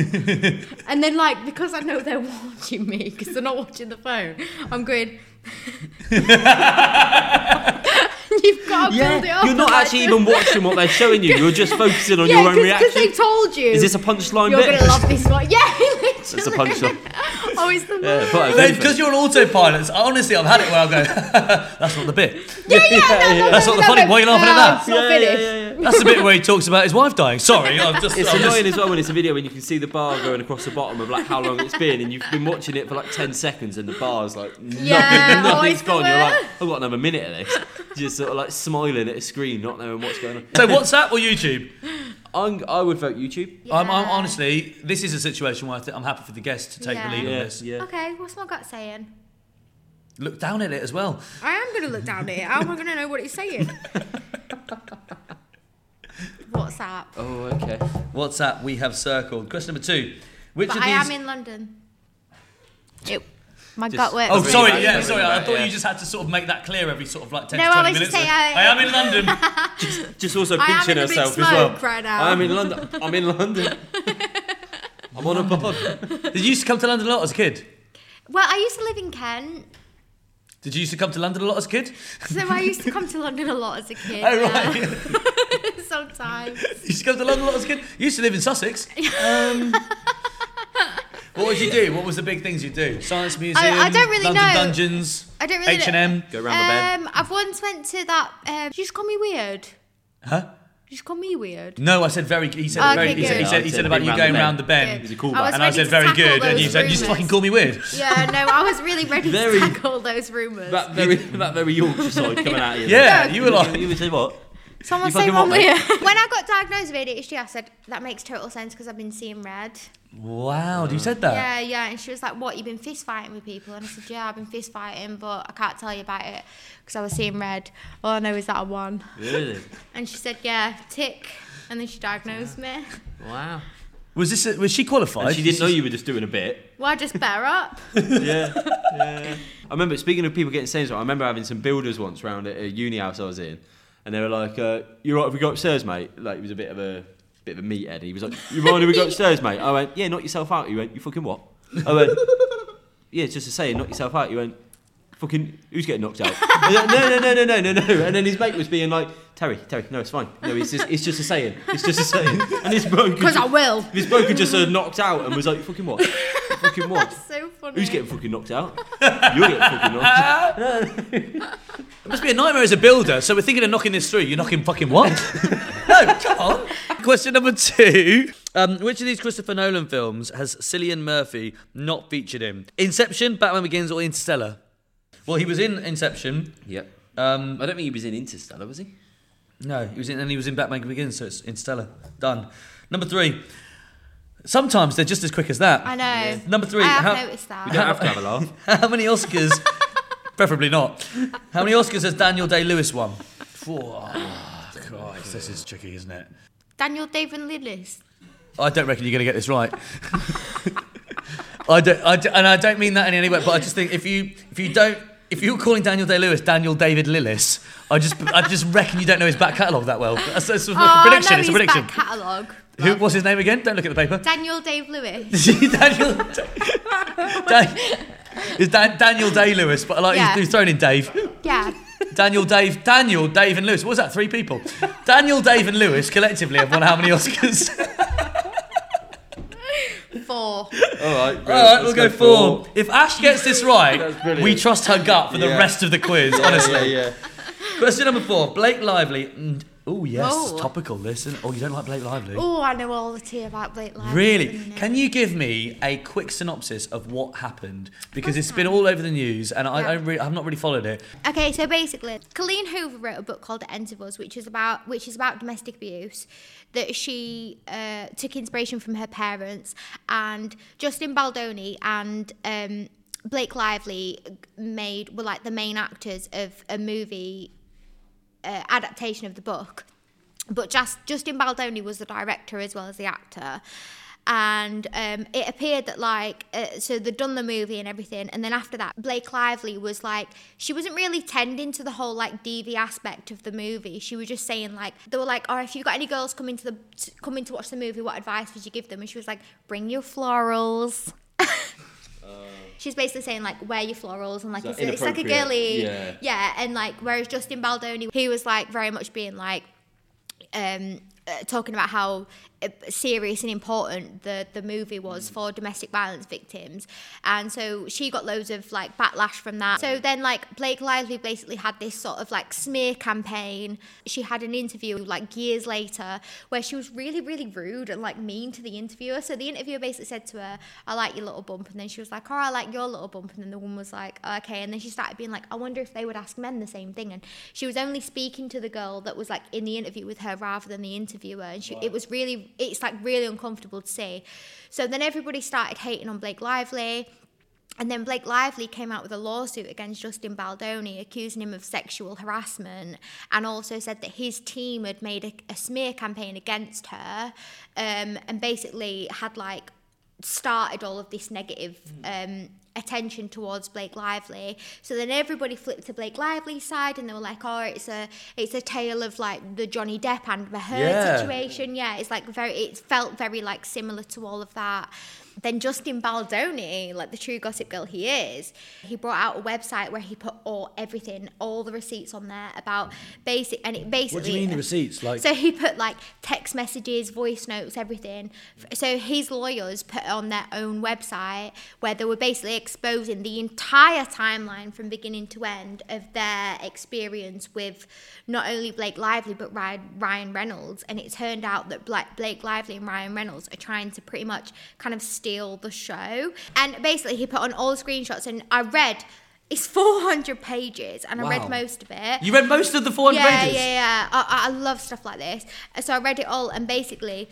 And then like, because I know they're watching me, because they're not watching the phone, I'm going, you've got to build it up. You're not like actually this. even watching what they're showing you. You're just focusing on Yeah, your own because they reaction. told you. Is this a punchline You're bit? gonna love this one. Yeah, literally. That's a punchline. Oh, it's the Yeah, best. but- Because you're an autopilot, honestly, I've had it where I go, that's not the bit. No, That's not the funny. Why are you laughing at that? It's not finished. That's the bit where he talks about his wife dying. Sorry, I'm just. It's annoying as well when it's a video when you can see the bar going across the bottom of like how long it's been, and you've been watching it for like 10 seconds, and the bar's like Yeah, nothing's it's gone. the You're like, worst. I've got another minute of this, just sort of like smiling at a screen, not knowing what's going on. So WhatsApp or YouTube? I would vote YouTube. I'm Yeah. honestly, this is a situation where I'm happy for the guest to take the Yeah. lead on Yeah, this. yeah. Okay, what's my gut saying? Look down at it as well. I am going to look down at it. How am I going to know what it's saying? WhatsApp. Oh, okay. WhatsApp we have circled. Question number 2. Which But of I these? am in London. My Just- gut works. Oh, Bring sorry. it back, Yeah, bring sorry. it I back, thought yeah. you just had to sort of make that clear every sort of like 10 No, to I 20 was minutes. just saying, I am in London. Just also I am pinching in a big herself as smoke well. right now. I am in London. I'm in London. I'm on a pod. Did you used to come to London a lot as a kid? Well, I used to live in Kent, Did you used to come to London a lot as a kid? so I used to come to London a lot as a kid. Oh, yeah. right. Sometimes. You used to come to London a lot as a kid? You used to live in Sussex. What would you do? What was the big things you do? Science Museum? I don't really London know. Dungeons? I don't really know. H&M? Go round the bed. I've once went to that. Did you just call me weird? Huh? Did you just call me weird? No, I said very. He said Okay, very. He said, he good. said, he said about Bring you round going the round the bend. bend. It was a callback. I was And I ready said to very tackle good, and those you said you just rumours. fucking call me weird. Yeah, no, I was really ready Very- to tackle those rumours. That very Yorkshire side coming out of you. Yeah, you were like. You would say what? Someone You say fucking one what, mate? weird. When I got diagnosed with ADHD, I said, that makes total sense because I've been seeing red. Wow, you said that. Yeah, and she was like, what, you've been fist fighting with people? And I said, yeah, I've been fist fighting, but I can't tell you about it because I was seeing red. All I know is that I won. Really? And she said, yeah, tick. And then she diagnosed me. Wow. Was she qualified? And she didn't know you were just doing a bit. Well, I just bear up. Yeah. I remember, speaking of people getting sense, I remember having some builders once round at a uni house I was in, and they were like, "You right if we go upstairs, mate?" Like it was a bit of a bit of a meathead. He was like, "You mind if we go upstairs, mate?" I went, "Yeah, knock yourself out." He went, "You fucking what?" I went, "Yeah, it's just a saying, knock yourself out." He went, "Fucking, who's getting knocked out?" I was like, no. And then his mate was being like, Terry, no, it's fine. No, it's just a saying. It's just a saying. And this bloke, Because I will. This bloke had just knocked out and was like, "Fucking what? Fucking what?" That's so funny. Who's getting fucking knocked out? You're getting fucking knocked out. It must be a nightmare as a builder. So we're thinking of knocking this through. You're knocking fucking what? No, come on. Question number 2. Which of these Christopher Nolan films has Cillian Murphy not featured in? Inception, Batman Begins, or Interstellar? Well, he was in Inception. Yep. I don't think he was in Interstellar, was he? No, he was in Batman Begins, so it's Interstellar. Done. Number 3. Sometimes they're just as quick as that. I know. Number 3. I have noticed that. We don't have to have a laugh. How many Oscars? Preferably not. How many Oscars has Daniel Day-Lewis won? Oh, Christ, this is tricky, isn't it? Daniel Day-Lewis. I don't reckon you're going to get this right. I don't mean that in any way, but I just think if you're calling Daniel Day-Lewis Daniel David Lillis, I just reckon you don't know his back catalogue that well. That's like a prediction. No, it's a prediction. Back catalogue. What's his name again? Don't look at the paper. Daniel Day-Lewis. Daniel Day-Lewis, but I like he's thrown in Dave. Yeah. Daniel, Dave, and Lewis. What was that? 3 people. Daniel, Dave, and Lewis collectively have won how many Oscars? 4. All right, We'll go 4. If Ash gets this right, we trust her gut for the rest of the quiz, honestly. Yeah. Question number 4. Blake Lively. Oh, yes. Oh. Topical, listen. Oh, you don't like Blake Lively? Oh, I know all the tea about Blake Lively. Really? Can you give me a quick synopsis of what happened? Because it's been all over the news and I've not really followed it. Okay, so basically, Colleen Hoover wrote a book called The End of Us, which is about domestic abuse, that she took inspiration from her parents, and Justin Baldoni and Blake Lively were like the main actors of a movie adaptation of the book, but Justin Baldoni was the director as well as the actor, and it appeared that so they'd done the movie and everything, and then after that Blake Lively was like, she wasn't really tending to the whole like DV aspect of the movie. She was just saying like, they were like, "Oh, if you've got any girls coming to watch the movie, what advice would you give them?" And she was like, "Bring your florals." She's basically saying like, wear your florals, and like it's like a girly, yeah. And like, whereas Justin Baldoni, he was like very much being like, talking about how serious and important the movie was for domestic violence victims, and so she got loads of like backlash from that. So then like Blake Lively basically had this sort of like smear campaign. She had an interview like years later where she was really, really rude and like mean to the interviewer. So the interviewer basically said to her, "I like your little bump," and then she was like, "Oh, I like your little bump," and then the woman was like, "Okay," and then she started being like, "I wonder if they would ask men the same thing," and she was only speaking to the girl that was like in the interview with her rather than the interviewer, and it's like really uncomfortable to see. So then everybody started hating on Blake Lively, and then Blake Lively came out with a lawsuit against Justin Baldoni, accusing him of sexual harassment, and also said that his team had made a smear campaign against her, and basically had like started all of this negative attention towards Blake Lively. So then everybody flipped to Blake Lively's side, and they were like, "Oh, it's a tale of like the Johnny Depp Amber Heard situation." Yeah, it's like it felt very like similar to all of that. Then Justin Baldoni, like the true gossip girl he is, he brought out a website where he put all the receipts on there about basically. What do you mean the receipts? Like, so he put like text messages, voice notes, everything. So his lawyers put it on their own website where they were basically exposing the entire timeline from beginning to end of their experience with not only Blake Lively but Ryan Reynolds. And it turned out that Blake Lively and Ryan Reynolds are trying to pretty much kind of steal the show. And basically he put on all the screenshots, and I read, it's 400 pages, and I read most of it. You read most of the 400 pages? Yeah. I love stuff like this. So I read it all, and basically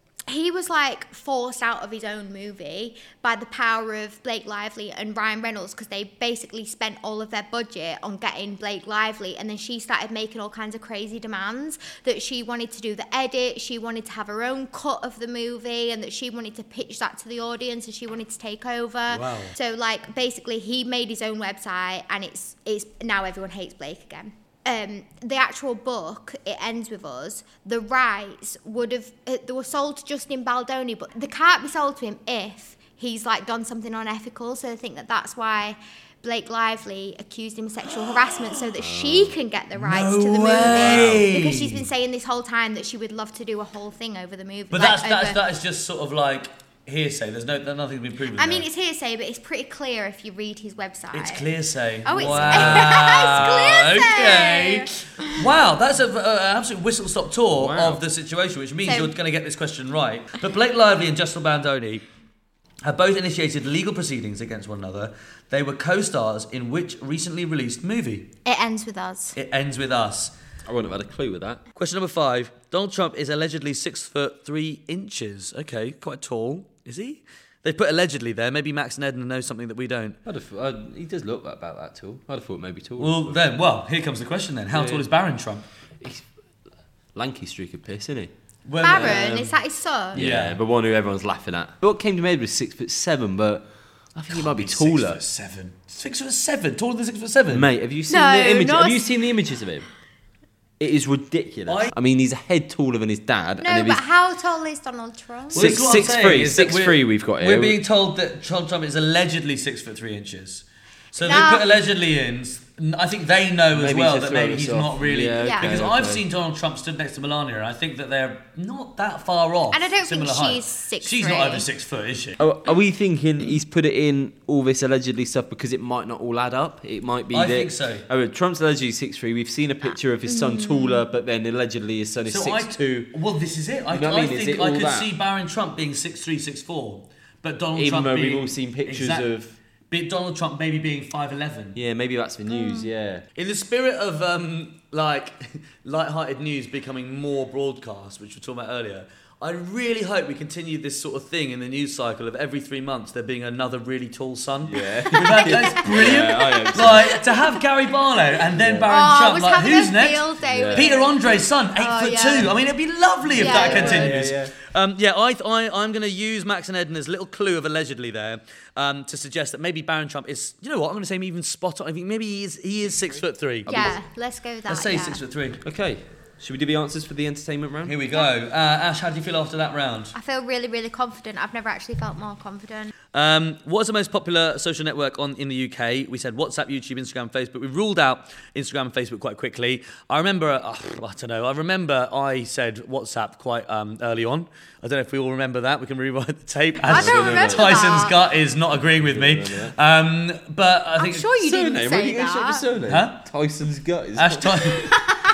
he was like forced out of his own movie by the power of Blake Lively and Ryan Reynolds, because they basically spent all of their budget on getting Blake Lively, and then she started making all kinds of crazy demands that she wanted to do the edit, she wanted to have her own cut of the movie, and that she wanted to pitch that to the audience, and she wanted to take over. So like basically he made his own website, and it's now everyone hates Blake again. the actual book, It Ends With Us, the rights they were sold to Justin Baldoni, but they can't be sold to him if he's like done something unethical. So I think that's why Blake Lively accused him of sexual harassment, so that she can get the rights to the movie, because she's been saying this whole time that she would love to do a whole thing over the movie. But that is just sort of like hearsay. There's nothing been proven. I mean, it's hearsay, but it's pretty clear if you read his website. It's clearsay. Oh, it's, wow. it's clearsay. Okay. Wow, that's an absolute whistle-stop tour Wow. of the situation, which means So- you're going to get this question right. But Blake Lively and Justin Baldoni have both initiated legal proceedings against one another. They were co-stars in which recently released movie? It Ends With Us. It Ends With Us. I wouldn't have had a clue with that. Question number 5. Donald Trump is allegedly 6'3". Okay, quite tall. Is he? They put allegedly there. Maybe Max and Edna know something that we don't. He does look about that tall. I'd have thought maybe tall. Well, here comes the question then. How tall is Barron Trump? He's lanky streak of piss, isn't he? Well, Barron, is that his son? Yeah. the one who everyone's laughing at. What came to my head was 6'7", but I think he might be taller. 6'7". 6'7", taller than 6'7". Mate, have you seen No, the images? not Have you seen the images of him? It is ridiculous. I mean, he's a head taller than his dad. No, and if but he's how tall is Donald Trump? Well, this is what I'm saying, is that 6'3" we've got here. We're being told that Donald Trump is allegedly 6'3". So Nah. they put allegedly in. I think they know as Maybe well to that throw maybe us he's off. not really. Yeah, Yeah. Because okay, I've okay. seen Donald Trump stood next to Melania, and I think that they're not that far off. And I don't think similar height. she's 6'3". She's not over 6 foot, is she? Are we thinking he's put it in all this allegedly stuff because it might not all add up? It might be I that... think so. Oh, Trump's allegedly 6'3". We've seen a picture of his son taller, but then allegedly his son is 6'2". Well, this is it. I, You know what I I mean? Is think it I all could that? see Barron Trump being 6'3", 6'4", but Donald Even Trump though being... we've all seen pictures of... But Donald Trump maybe being 5'11". Yeah, maybe that's the news, yeah. In the spirit of light-hearted news becoming more broadcast, which we were talking about earlier, I really hope we continue this sort of thing in the news cycle of every 3 months there being another really tall son. Yeah. That's brilliant. Yeah, I hope so. Like to have Gary Barlow and then Barron I Trump. was Like having who's a next? field day Yeah. with Peter him. Andre's son, 8'2". yeah. I mean, it'd be lovely if Yeah, that it would. continues. Yeah. I'm going to use Max and Edna's little clue of allegedly there to suggest that maybe Barron Trump is. You know what? I'm going to say even spot on. I think maybe he is 6'3". Yeah, let's go with that. Let's say yeah. 6'3". Okay, should we do the answers for the entertainment round? Here we go. Ash, how do you feel after that round? I feel really, really confident. I've never actually felt more confident. What is the most popular social network in the UK? We said WhatsApp, YouTube, Instagram, Facebook. We ruled out Instagram and Facebook quite quickly. I remember, I said WhatsApp quite early on. I don't know if we all remember that. We can rewind the tape. I don't remember Tyson's that. gut is not agreeing with me. But I I'm think sure you didn't Surname? Where say you going to check your that. surname? Huh? Tyson's gut is... Ash Tyson.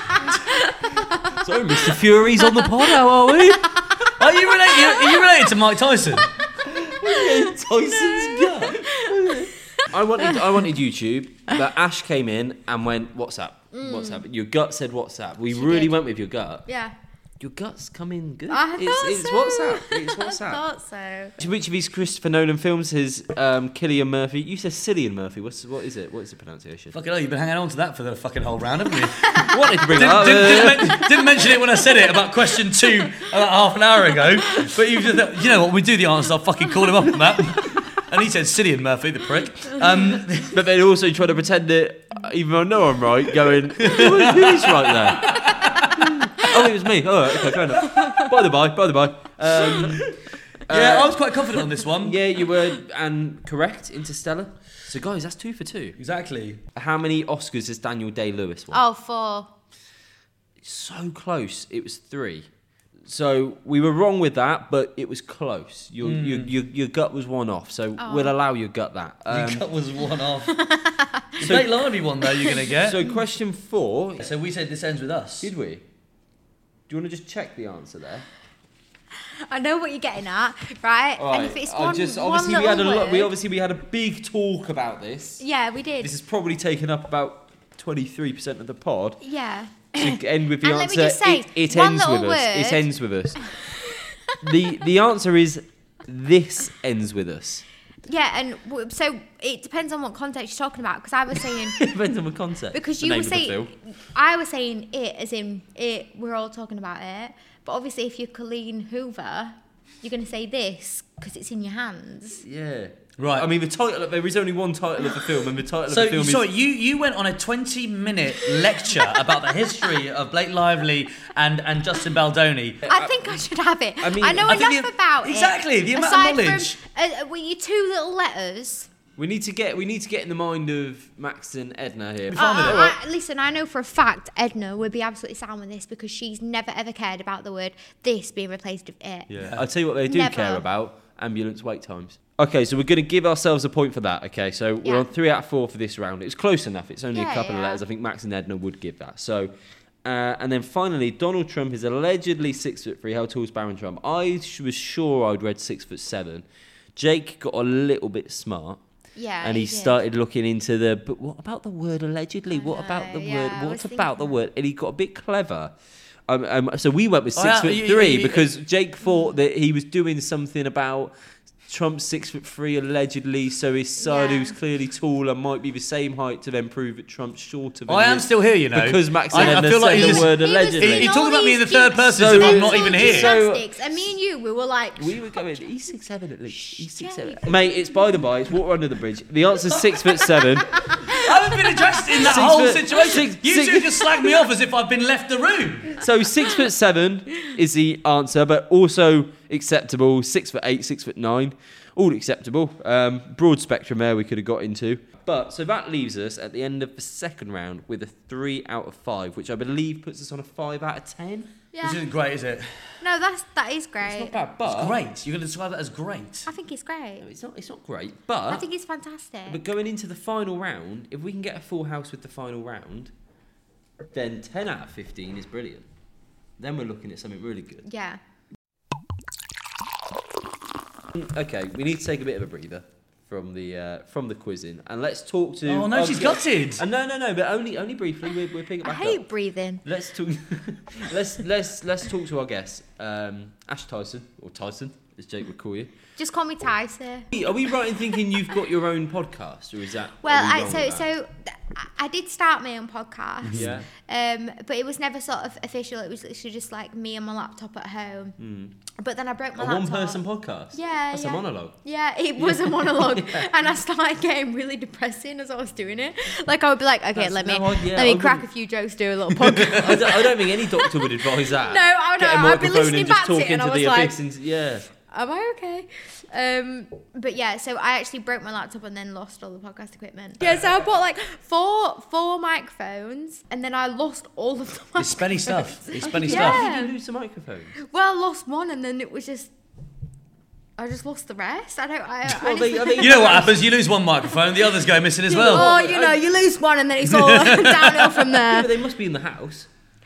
So, Mr. Fury's on the pod, how are we? Are you related to Mike Tyson? Tyson's gut. I wanted YouTube, but Ash came in and went WhatsApp. WhatsApp. Your gut said WhatsApp. We really did. went with your gut. Yeah. Your gut's come in good. I thought it's so. WhatsApp. It's WhatsApp. I thought so. Which of these Christopher Nolan films has Cillian Murphy? You said Cillian Murphy. What is it? What is the pronunciation? Fucking hell, you've been hanging on to that for the fucking whole round, haven't you? Wanted to bring it up. Didn't mention it when I said it about question 2 about half an hour ago. But you just, you know what? We do the answer. I'll fucking call him up on that. And he said Cillian Murphy, the prick. But then also try to pretend that, even though I know I'm right, going, who is right there? Oh, it was me. Oh, okay, fair enough. By the by. Yeah, I was quite confident on this one. Yeah, you were, and correct, Interstellar. So, guys, that's 2 for 2. Exactly. How many Oscars has Daniel Day-Lewis won? Oh, 4. So close. It was 3. So we were wrong with that, but it was close. Your gut was one off, so we'll allow your gut that. Your gut was one off. The Blake Lively one, though, you're going to get. So question 4. So we said this ends with us. Did we? Do you want to just check the answer there? I know what you're getting at, right? All And right. if it's I'll one, just, one obviously little we had a lot. word, We obviously we had a big talk about this. Yeah, we did. This has probably taken up about 23% of the pod. Yeah. To end with the And let answer, me just say, it one ends with little us. It word. ends with us. The answer is this ends with us. Yeah, and so it depends on what context you're talking about, because I was saying... It depends on the concept. Because The you name were of the saying... film. I was saying it as in it, we're all talking about it, but obviously if you're Colleen Hoover, you're going to say this, because it's in your hands. Yeah. Right. I mean, there is only one title of the film, and the title of So, the film sorry, is... you went on a 20-minute lecture about the history of Blake Lively and Justin Baldoni. I think I should have it. I mean, I know I think enough about it. exactly, the amount of Aside knowledge. From, were you two little letters? We need to get in the mind of Max and Edna here. fine with it. Listen, I know for a fact Edna would be absolutely sound with this because she's never ever cared about the word this being replaced with it. Yeah. I'll tell you what they do Never. care about: ambulance wait times. Okay, so we're going to give ourselves a point for that. Okay, so we're Yeah. on 3 out of 4 for this round. It's close enough. It's only a Yeah, couple of yeah. letters. I think Max and Edna would give that. So, and then finally, Donald Trump is allegedly 6'3". How tall is Baron Trump? I was sure I'd read 6'7". Jake got a little bit smart. Yeah, And he did. started looking into but what about the word allegedly? What about the know, yeah, I word? was What about the thinking word? And he got a bit clever. So we went with Oh, yeah, 6'3" you- because Jake thought that he was doing something about Trump's 6'3" allegedly, so his son, Yeah. who's clearly taller, might be the same height to then prove that Trump's shorter than I he am is. still here, you know. Because Max I- and I Edna feel like said he the was- word He was allegedly. doing He all talked about me in the these third cute person as if I'm not mental even here. gymnastics, and me and you, we were like, We were going, he's 6'7" at least. He's 6'7". Jake. Mate, it's by the by, it's water under the bridge. The answer's 6'7". I haven't been addressed in that 6 whole foot- situation. six- You six- two just slag me off as if I've been left the room. So 6'7" is the answer, but also acceptable. 6'8", 6'9", all acceptable. Broad spectrum there we could have got into. But so that leaves us at the end of the second round with a 3 out of 5, which I believe puts us on a 5 out of 10. yeah. Which isn't great, is it? No, that is great. It's not bad, but Great. You're going to describe that as great. I think it's great. It's not great. But I think it's fantastic. but going into the final round, if we can get a full house with the final round, then 10 out of 15 is brilliant. Then we're looking at something really good. Yeah. Okay, we need to take a bit of a breather from the quizzing, and let's talk to. Oh, no, she's gutted. No, but only briefly. We're picking it I back hate up. breathing. Let's talk. let's talk to our guest, Ash Tyson, or Tyson, as Jake would call you. Just call me Tyson. Are we right in thinking you've got your own podcast, or is that? Well, are we wrong with that? I did start my own podcast. Yeah. But it was never sort of official. It was literally just like me and my laptop at home. But then I broke my a laptop. one-person podcast. Yeah, That's yeah. a monologue. Yeah, it was a monologue, and I started getting really depressing as I was doing it. Like I would be like, okay, That's- let me no, I crack a wouldn't- few jokes, do a little podcast. I don't think any doctor would advise that. No, I know, Get a I'd be microphone listening and just back to talk it and into I the was abyss. like- Yeah. Am I okay? But yeah, so I actually broke my laptop and then lost all the podcast equipment. Yeah, so I bought like four microphones and then I lost all of the It's spenny stuff. It's spenny Yeah. stuff. How did you lose the microphone? Well, I lost one and then it was just I just lost the rest. I don't. I Well, honestly- are they- You know what happens? You lose one microphone, the others go missing as well. Oh, you know, you lose one and then it's all downhill from Yeah, there. but they must be in the house.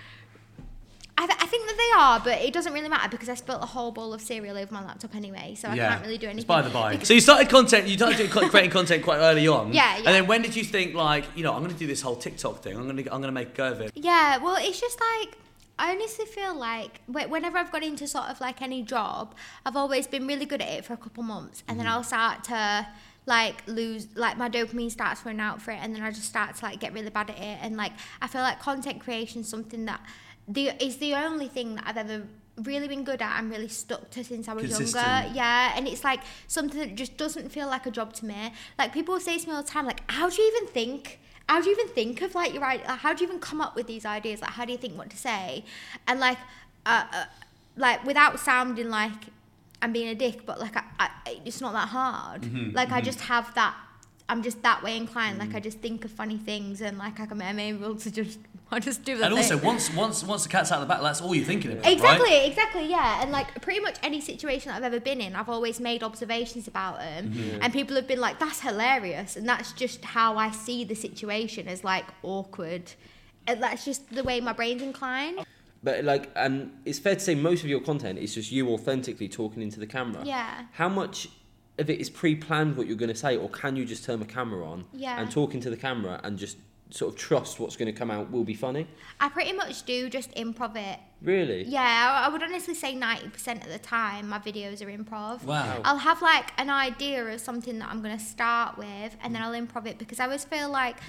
I think that they are, but it doesn't really matter because I spilt a whole bowl of cereal over my laptop anyway, so I can't really do anything. It's by the by. Because- So you started creating content quite early on. Yeah, yeah. And then when did you think, like, you know, I'm going to do this whole TikTok thing. I'm going to make a go of it. Yeah, well, it's just like I honestly feel like whenever I've got into sort of like any job, I've always been really good at it for a couple months, and then I'll start to like lose, like my dopamine starts running out for it, and then I just start to like get really bad at it, and like I feel like content creation is something that is the only thing that I've ever really been good at and really stuck to since I was Consistent. younger. Yeah, and it's like something that just doesn't feel like a job to me. Like people say to me all the time, like, how do you even think of like your idea? How do you even come up with these ideas? Like, how do you think what to say? And like without sounding like I'm being a dick, but like it's not that hard. Like I just have that. I'm just that way inclined. Like I just think of funny things, and like I'm able to just do that. And also, once the cat's out of the bag, that's all you're thinking about, Exactly, right? exactly, yeah. And like pretty much any situation that I've ever been in, I've always made observations about them, and people have been like, "That's hilarious," and that's just how I see the situation as like awkward, and that's just the way my brain's inclined. But like, and it's fair to say most of your content is just you authentically talking into the camera. Yeah. How much of it is pre-planned what you're going to say, or can you just turn the camera on and talk into the camera and just sort of trust what's going to come out will be funny? I pretty much do just improv it. Really? Yeah, I would honestly say 90% of the time my videos are improv. Wow. I'll have like an idea of something that I'm going to start with, and then I'll improv it, because I always feel like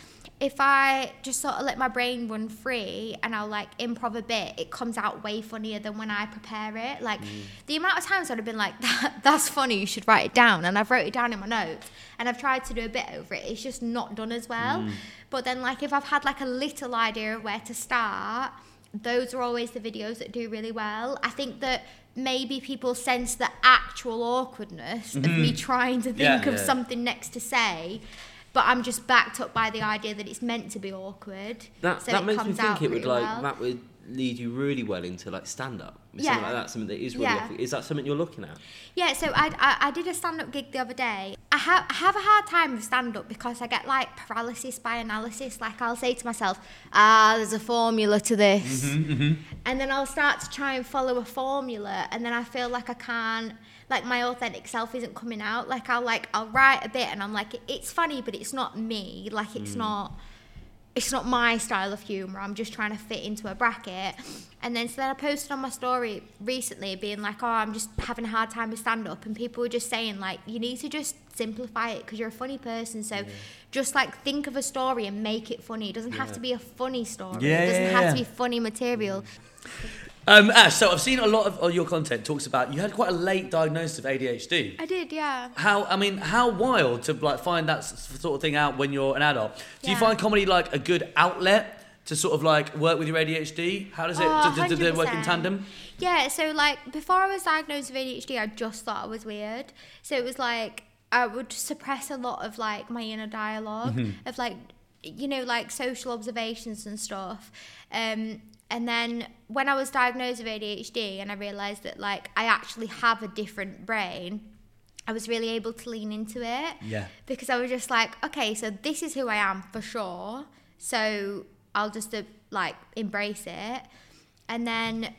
if I just sort of let my brain run free and I'll like improv a bit, it comes out way funnier than when I prepare it. Like the amount of times I'd have been like, that's funny, you should write it down. And I've wrote it down in my notes and I've tried to do a bit over it. It's just not done as well. But then like if I've had like a little idea of where to start, those are always the videos that do really well. I think that maybe people sense the actual awkwardness of me trying to think of something next to say, but I'm just backed up by the idea that it's meant to be awkward. That makes me think it would that would lead you really well into like stand up. Something like that, something that is really is that something you're looking at? Yeah, so I did a stand up gig the other day. I have a hard time with stand up because I get like paralysis by analysis. Like I'll say to myself, there's a formula to this. And then I'll start to try and follow a formula and then I feel like I can't, like my authentic self isn't coming out. Like I'll write a bit and I'm like, it's funny, but it's not me. Like it's not my style of humour. I'm just trying to fit into a bracket. And then I posted on my story recently being like, I'm just having a hard time with stand-up. And people were just saying, like, you need to just simplify it because you're a funny person. So just, like, think of a story and make it funny. It doesn't have to be a funny story. It doesn't have to be funny material. Ash, so I've seen a lot of your content talks about you had quite a late diagnosis of ADHD. I did, yeah. How wild to like find that sort of thing out when you're an adult. Do you find comedy like a good outlet to sort of like work with your ADHD? How does it do they work in tandem? Yeah, so like before I was diagnosed with ADHD, I just thought I was weird. So it was like I would suppress a lot of like my inner dialogue of like, you know, like social observations and stuff. And then when I was diagnosed with ADHD and I realised that like I actually have a different brain, I was really able to lean into it. Yeah. Because I was just like, okay, so this is who I am for sure. So I'll just like embrace it. And then,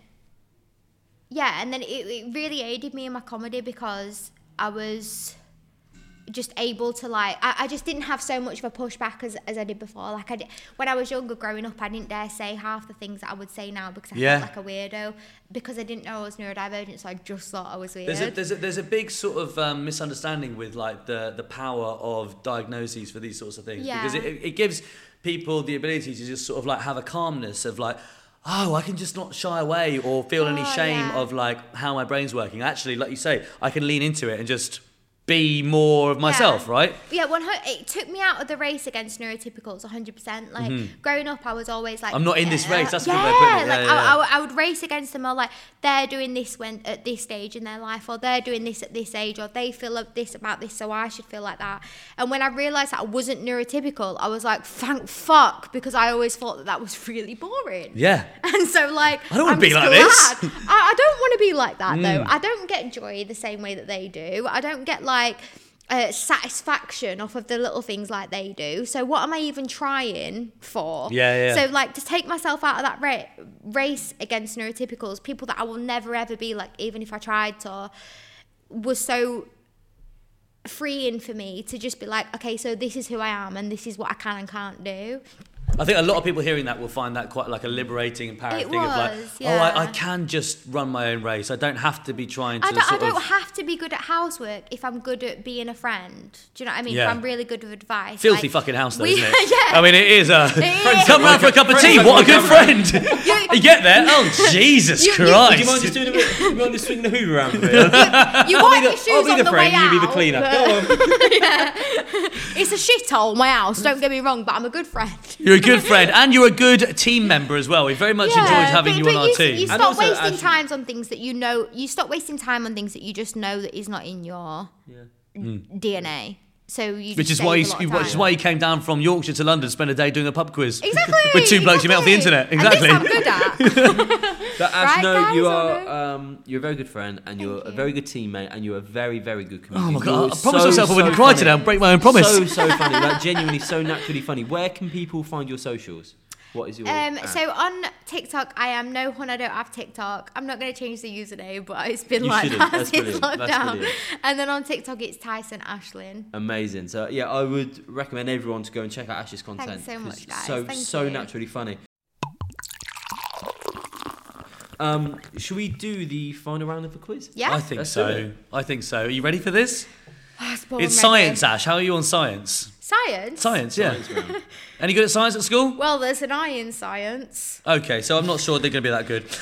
it really aided me in my comedy because I was just able to like I just didn't have so much of a pushback as I did before. Like when I was younger growing up, I didn't dare say half the things that I would say now because I felt like a weirdo because I didn't know I was neurodivergent, so I just thought I was weird. There's a big sort of misunderstanding with like the power of diagnoses for these sorts of things because it gives people the ability to just sort of like have a calmness of like, I can just not shy away or feel any shame of like how my brain's working. Actually, like you say, I can lean into it and just be more of myself, right? Yeah, it took me out of the race against neurotypicals 100%. Like growing up, I was always like, I'm not in this race. That's a good way of putting it. I would race against them. Or like they're doing this at this stage in their life, or they're doing this at this age, or they feel this about this, so I should feel like that. And when I realised that I wasn't neurotypical, I was like, thank fuck, because I always thought that was really boring. Yeah. And so like, I don't want to be like this. I don't want to be like that though. I don't get joy the same way that they do. I don't get like satisfaction off of the little things like they do. So what am I even trying for? So like to take myself out of that race against neurotypicals, people that I will never ever be like, even if I tried to, was so freeing for me to just be like, okay, so this is who I am and this is what I can and can't do. I think a lot of people hearing that will find that quite like a liberating, empowering thing of like, I can just run my own race. I don't have to be trying to I don't have to be good at housework if I'm good at being a friend. Do you know what I mean? If I'm really good with advice. Filthy fucking house though, isn't it? I mean, it is. Come round for a cup of tea. What a good friend. You get there. Oh, Jesus Christ. Do you mind just doing a bit? Do you mind just swinging the hoover around a bit? You wipe your shoes on the way out. You be the cleaner. Go on. It's a shithole, my house. Don't get me wrong, but I'm a good friend. You're a good friend, and you're a good team member as well. We very much enjoyed having you on our team. You stop wasting time on things that you know. You stop wasting time on things that you just know that is not in your DNA. So you which is why you came down from Yorkshire to London to spend a day doing a pub quiz. Exactly. With two blokes you met off the internet. Exactly. And this I'm good at. But Ash, you're a very good friend, and you're a very good teammate, and you're a very, very good comedian. Oh my God! I promised myself I wouldn't cry today and break my own promise. So funny, like genuinely so naturally funny. Where can people find your socials? What is your so on TikTok, I am No Hun. I don't have TikTok. I'm not going to change the username, but it's been like that since lockdown. And then on TikTok, it's Tyson Ashlyn. Amazing. So yeah, I would recommend everyone to go and check out Ash's content. Thanks so much, guys. So naturally funny. Should we do the final round of the quiz? Yeah, I think so. Are you ready for this? It's science, Ash. How are you on science? Science? Science, yeah. Science round. Any good at science at school? Well, there's an I in science. Okay, so I'm not sure they're going to be that good.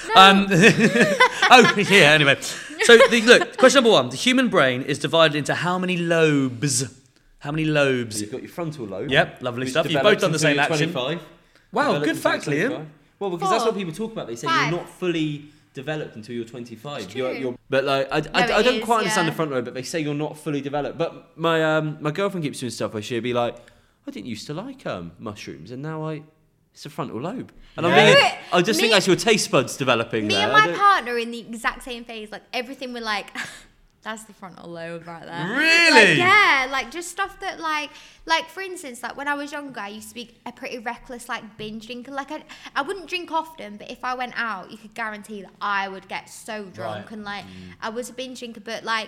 Oh, yeah, anyway. So, look, question number 1. The human brain is divided into how many lobes? How many lobes? You've got your frontal lobe. Yep, lovely which stuff. You've develops both done the until same you're action. 25. Wow, Develops good until fact, you're Liam. 25. Well, because that's 4. what people talk about. They say 5. you're not fully developed until you're 25. It's true. But like, I it don't is, quite understand yeah. the front lobe, but they say you're not fully developed. But my girlfriend keeps doing stuff where she'll be like, I didn't used to like mushrooms, and now it's a frontal lobe. And No, I'm thinking, it- I just think me- that's your taste buds developing Me there. and I my don't- partner are in the exact same phase. Like, everything we're like, that's the frontal lobe right there. Really? Like, yeah, like just stuff that like for instance, like when I was younger, I used to be a pretty reckless like binge drinker. Like I wouldn't drink often, but if I went out, you could guarantee that I would get so drunk. Right. And like I was a binge drinker,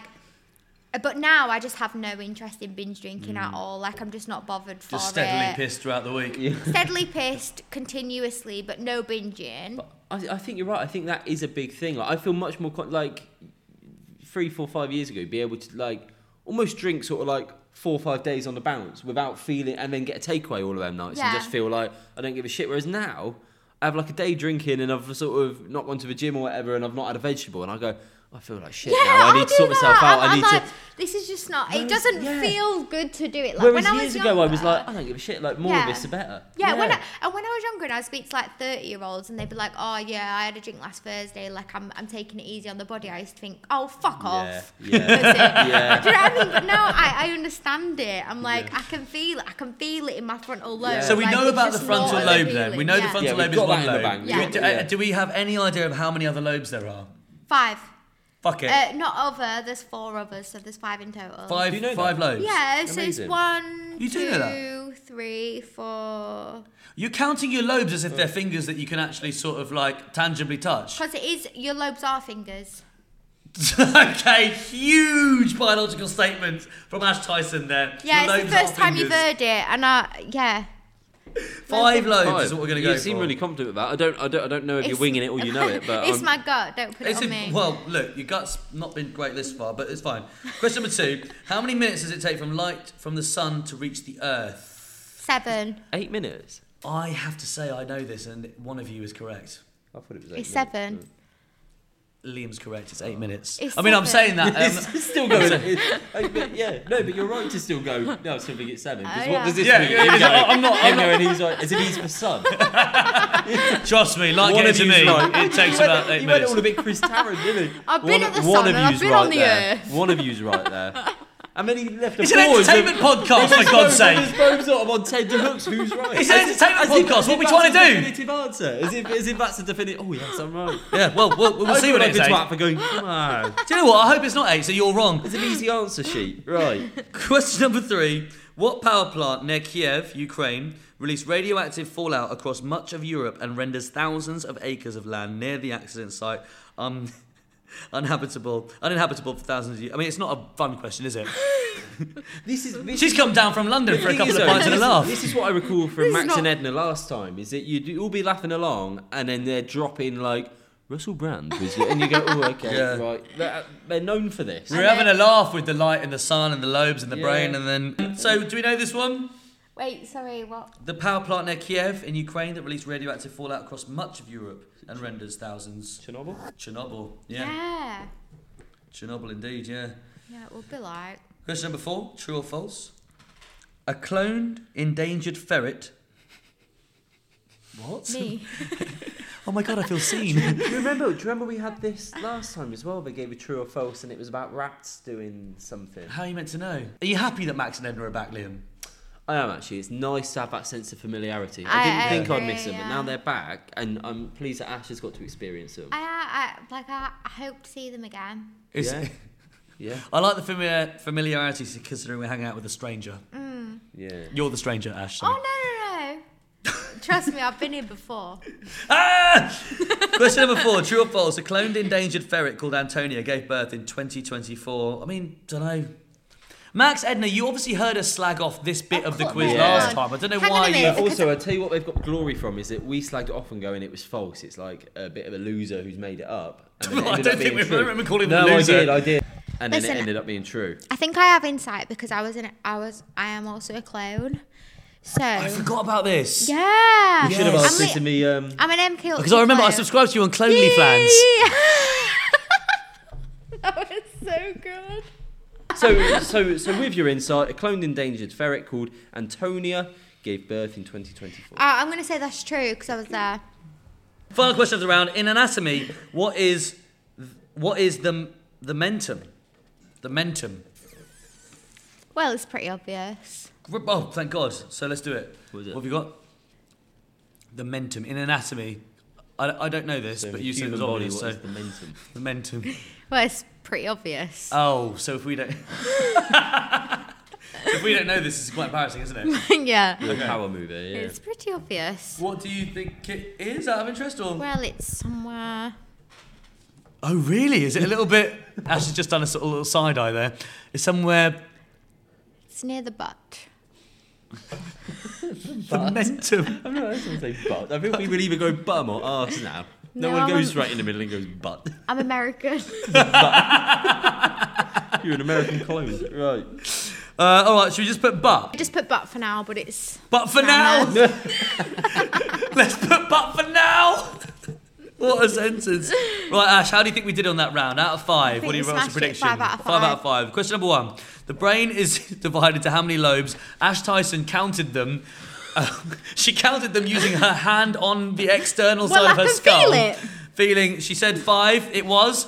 but now I just have no interest in binge drinking at all. Like I'm just not bothered for Just steadily it. pissed throughout the week. Steadily pissed continuously, but no binging. But I think you're right. I think that is a big thing. Like, I feel much more like 3, 4, 5 years ago, be able to like almost drink sort of like 4 or 5 days on the bounce without feeling, and then get a takeaway all of them nights and Yeah. just feel like I don't give a shit. Whereas now, I have like a day drinking and I've sort of not gone to the gym or whatever, and I've not had a vegetable, and I go, I feel like shit Yeah, now. I need to sort do myself that. out. I I'm need like, to. this is just not. It Whereas- doesn't yeah. feel good to do it. Like Whereas when I was years younger, ago, I was like, I don't give a shit. Like more of Yeah. this, the better. yeah. When I was younger, and I would speak to like 30-year-olds, and they'd be like, "Oh yeah, I had a drink last Thursday. Like I'm taking it easy on the body." I used to think, "Oh fuck off." Yeah. That's it. Yeah. Do you know what I mean? But now I understand it. I'm like, I can feel it. I can feel it in my frontal lobe. Yeah. So we Like, know it's about the just frontal not lobe then. appealing. We know the Yeah. frontal Yeah, lobe we've is got one that in the lobe. bank. Yeah. Do we have any idea of how many other lobes there are? 5. Fuck it. Not other. There's 4 others, so there's 5 in total. Five, Do you know five that? lobes. Yeah, so it's Amazing. 1, You do know that? 2, 3, 4. You're counting your lobes as if they're fingers that you can actually sort of like tangibly touch. Because it is, your lobes are fingers. Okay, huge biological statement from Ash Tyson there. Yeah, Your it's the lobes first are time you've fingers. heard it, and yeah. 5 lobes Five. is what we're going to go You seem for. really confident with that. I don't know if you're It's- winging it or you know it, but it's my gut. Don't put it on me. Well, look, your gut's not been great this far, but it's fine. Question number 2. How many minutes does it take from light from the sun to reach the earth? 7. 8 minutes. I have to say I know this, and one of you is correct. I thought it was 8 It's minutes. 7. Liam's correct, it's 8 minutes. It's I mean, I'm 7. saying that. It's still going. Yeah, no, but you're right to still go. No, I still think it's 7. Because Oh, what yeah. does this Yeah, mean? yeah, Him yeah, going, I'm not- going, he's like, as if he's the son. Trust me, like One getting of to you's me, right. it takes He went- about 8 He went minutes. all a bit Chris Tarrant, didn't he? I've been One- at the one sun of and I've you's been right on the there. earth. One of you's right there. And then he left a It's an pause. entertainment podcast, for God's sake. There's both sort of on Ted Hooks. Who's right? It's an entertainment podcast, what are we trying to do? Definitive answer. As if that's a definitive. Oh yes, I'm right. Yeah, well, we'll see what I've it's been 8. twat for going. Come on. Do you know what? I hope it's not 8, so you're wrong. It's an easy answer sheet, right? Question number 3. What power plant near Kiev, Ukraine, released radioactive fallout across much of Europe and renders thousands of acres of land near the accident site uninhabitable for thousands of years? I mean, it's not a fun question, is it? This She's come down from London for a thing couple is, of though, pints and a laugh. This is what I recall from This is Max not- and Edna last time. Is that you'd all be laughing along, and then they're dropping like Russell Brand, was it? And you go, oh, okay, Yeah. right. They're known for this. We're having a laugh with the light and the sun and the lobes and the Yeah. brain, and then. So, do we know this one? Wait, sorry, what? The power plant near Kiev in Ukraine that released radioactive fallout across much of Europe and renders thousands. Chernobyl. Chernobyl, yeah. Yeah. Chernobyl, indeed, yeah. Yeah, it will be like. Question number 4, true or false? A cloned endangered ferret. What? Me. Oh my god, I feel seen. Do you remember we had this last time as well? They gave a true or false, and it was about rats doing something. How are you meant to know? Are you happy that Max and Edna are back, Liam? I am actually. It's nice to have that sense of familiarity. I I didn't think I'd agree, miss them, but yeah. now they're back, and I'm pleased that Ash has got to experience them. I hope to see them again. It's- Yeah. Yeah, I like the familiarity considering we're hanging out with a stranger. yeah. You're the stranger, Ash. Sorry. Oh, no. Trust me, I've been here before. Ah! Question number 4, true or false? A cloned endangered ferret called Antonia gave birth in 2024. I mean, don't know. Max, Edna, you obviously heard us slag off this bit of the quiz yeah. last time. I don't know Hang on why a you... minute. Also, I tell you what they've got glory from is that we slagged it off and going it was false. It's like a bit of a loser who's made it up. And then it I ended don't up think being we true. remember calling them No, a loser. I did. And then Listen, it ended up being true. I think I have insight because I am also a clone. So I forgot about this. yeah. You should have Yes. asked this to me. I'm an MK Ultra Because I remember I clone. subscribed to you on Clonely Flans. That was so good. So with your insight, a cloned endangered ferret called Antonia gave birth in 2024. I'm going to say that's true because I was there. Final question of the round. In anatomy, what is the mentum? The mentum. Well, it's pretty obvious. Oh, thank God. So let's do it. What is it? What have you got? The mentum. In anatomy, I don't know this, So but in you the said it was human body, obvious. what So is the mentum? the mentum. Well, it's pretty obvious. Oh, so if we don't... if we don't know this, it's quite embarrassing, isn't it? Yeah. Your power mover, yeah. It's pretty obvious. What do you think it is, out of interest? Or... Well, it's somewhere. Oh, really? Is it a little bit... Ash has just done a sort of little side eye there. It's somewhere... It's near the butt. The mentum. I've never heard someone say butt. I think we would either go bum or arse now. No, No, one goes I'm- right in the middle and goes butt. I'm American. You're an American clone. Right. All right, should we just put butt? I just put butt for now, but it's. Butt for now. Let's put butt for now. What a sentence. Right, Ash, how do you think we did on that round? Out of 5, think what do you we what's smashed the it, prediction? 5 out of 5 out of 5. Question number 1. The brain is divided to how many lobes? Ash Tyson counted them. She counted them using her hand on the external Well, side of I her can skull. feel it. Feeling, she said 5, it was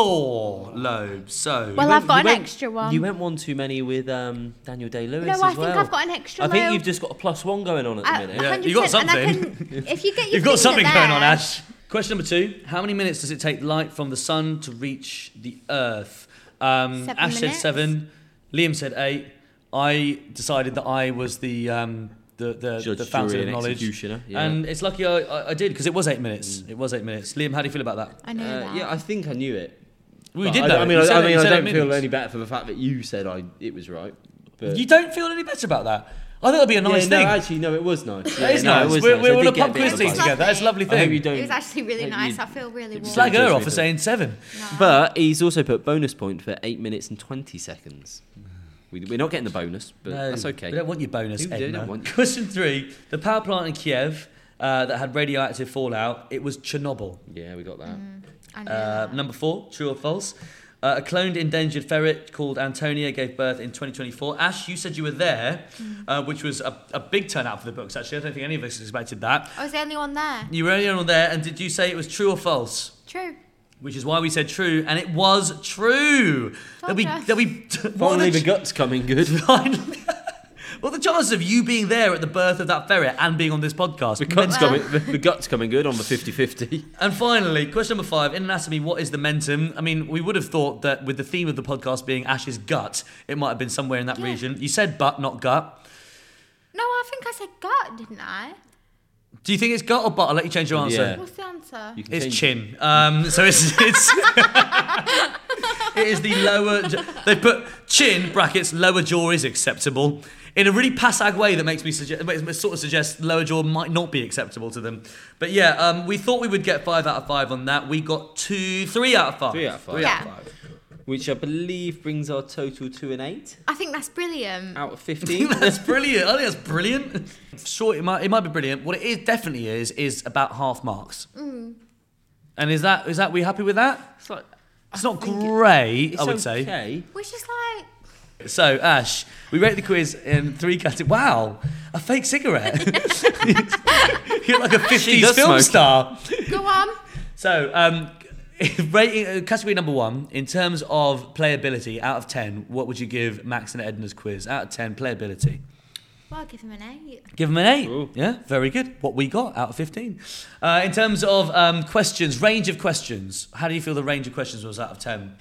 4 lobes. So, Well, I've got an extra one. You went one too many with Daniel Day-Lewis No, as I well. think I've got an extra I think lobe. you've just got a +1 going on at the minute. Yeah, you got 100%, and I something. can- if you get your you've got finger something going on, there- Ash. Question number 2. How many minutes does it take light from the sun to reach the earth? 7 Ash said minutes. 7. Liam said 8. I decided that I was the Judge, fountain jury, of and knowledge. executioner, yeah. And it's lucky I did, because it was 8 minutes. It was 8 minutes. Liam, how do you feel about that? I know that. Yeah, I think I knew it. Well, you But did know. I mean, You said I it, you said don't 8 feel minutes. any better for the fact that you said it was right. But You don't feel any better about that? I thought that'd be a nice yeah, thing. no, actually, no, it was nice. It is no, nice. It was We're nice. I on did a get pub bit quiz of thing advice. together. That's a lovely I hope you thing. don't. It was actually really Hope nice. you- I feel really warm. Slag her off for Judge me saying 7. No. But he's also put bonus point for 8 minutes and 20 seconds. We're not getting the bonus, but No, that's okay. We don't want your bonus, We don't Edna. want- Question 3. The power plant in Kiev that had radioactive fallout, it was Chernobyl. Yeah, we got that. I know that. Number 4, true or false? A cloned endangered ferret called Antonia gave birth in 2024. Ash, you said you were there, which was a big turnout for the books, actually. I don't think any of us expected that. I was the only one there. You were only on there, and did you say it was true or false? True. Which is why we said true, and it was true. Told ya. Finally, the gut's coming good. Finally. What are the chances of you being there at the birth of that ferret and being on this podcast? The gut's coming good on the 50-50. And finally, question number 5. In anatomy, what is the mentum? I mean, we would have thought that with the theme of the podcast being Ash's gut, it might have been somewhere in that Yeah. region. You said butt, not gut. No, I think I said gut, didn't I? Do you think it's gut or butt? I'll let you change your answer. Yeah. What's the answer? You can It's change- chin. So it's it is the lower. They put chin brackets lower jaw is acceptable in a really passag way that makes me sort of suggest lower jaw might not be acceptable to them. But yeah, we thought we would get 5 out of 5 on that. We got 3 out of 5. 3 out of 5. Yeah. Which I believe brings our total to an 8 I think that's brilliant. out of I 15. think that's brilliant. I think that's brilliant. Sure, it might be brilliant. What it is definitely is about half marks. And is that we happy with that? It's like, It's not great, it's I would say. okay. Which is like. So, Ash, we rate the quiz in 3 categories. Wow, a fake cigarette. You're like a 50s does film smoke. star. Go on. So, rating category number 1, in terms of playability, out of 10, what would you give Max and Edna's quiz? Out of 10, playability. Well, I'll give him an 8. Give them an 8. Ooh. Yeah, very good. What we got out of 15. In terms of questions, range of questions, how do you feel the range of questions was out of 10?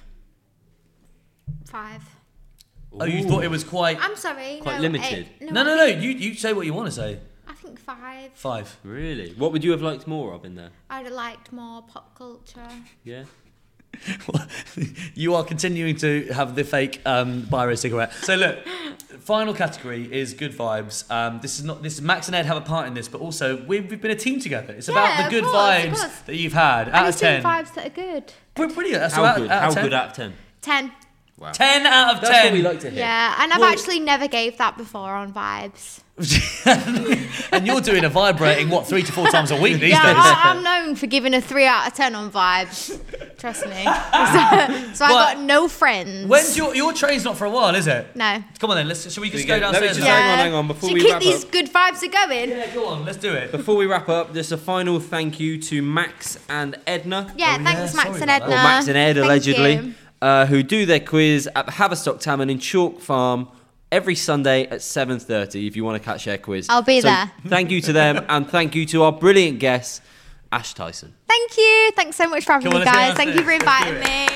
5. Oh, you thought it was quite... I'm sorry. Quite no, limited. 8. No, you say what you want to say. I think 5. 5. Really? What would you have liked more of in there? I'd have liked more pop culture. Yeah. You are continuing to have the fake Biro cigarette. So look, final category is good vibes. This is Max and Ed have a part in this, but also we've been a team together. It's about Yeah, the of good course, of vibes course. that you've had. Out And of it's doing 10. vibes that are good. Brilliant. That's How out, good? out How of 10. good out of 10? 10. Wow. 10 out of 10. That's what we like to hear. Yeah, and I've actually never gave that before on Vibes. And you're doing a vibrating, 3 to 4 times a week these Yeah, days. I'm known for giving a 3 out of 10 on Vibes. Trust me. So I got no friends. When's your train's not for a while, is it? No. Come on then, shall we just Let go me downstairs? just now? hang on, before Should we keep wrap these up. good vibes are going. Yeah, go on, let's do it. Before we wrap up, just a final thank you to Max and Edna. Yeah, Oh, thanks, yeah, Max sorry and about Edna. that. Or Max and Ed, Thank allegedly, you. who do their quiz at the Haverstock Tavern in Chalk Farm every Sunday at 7:30 if you want to catch their quiz. I'll be there. Thank you to them, and thank you to our brilliant guest, Ash Tyson. Thank you. Thanks so much for having Come on, me, let's go guys. Thank you for downstairs. Let's do inviting it. me.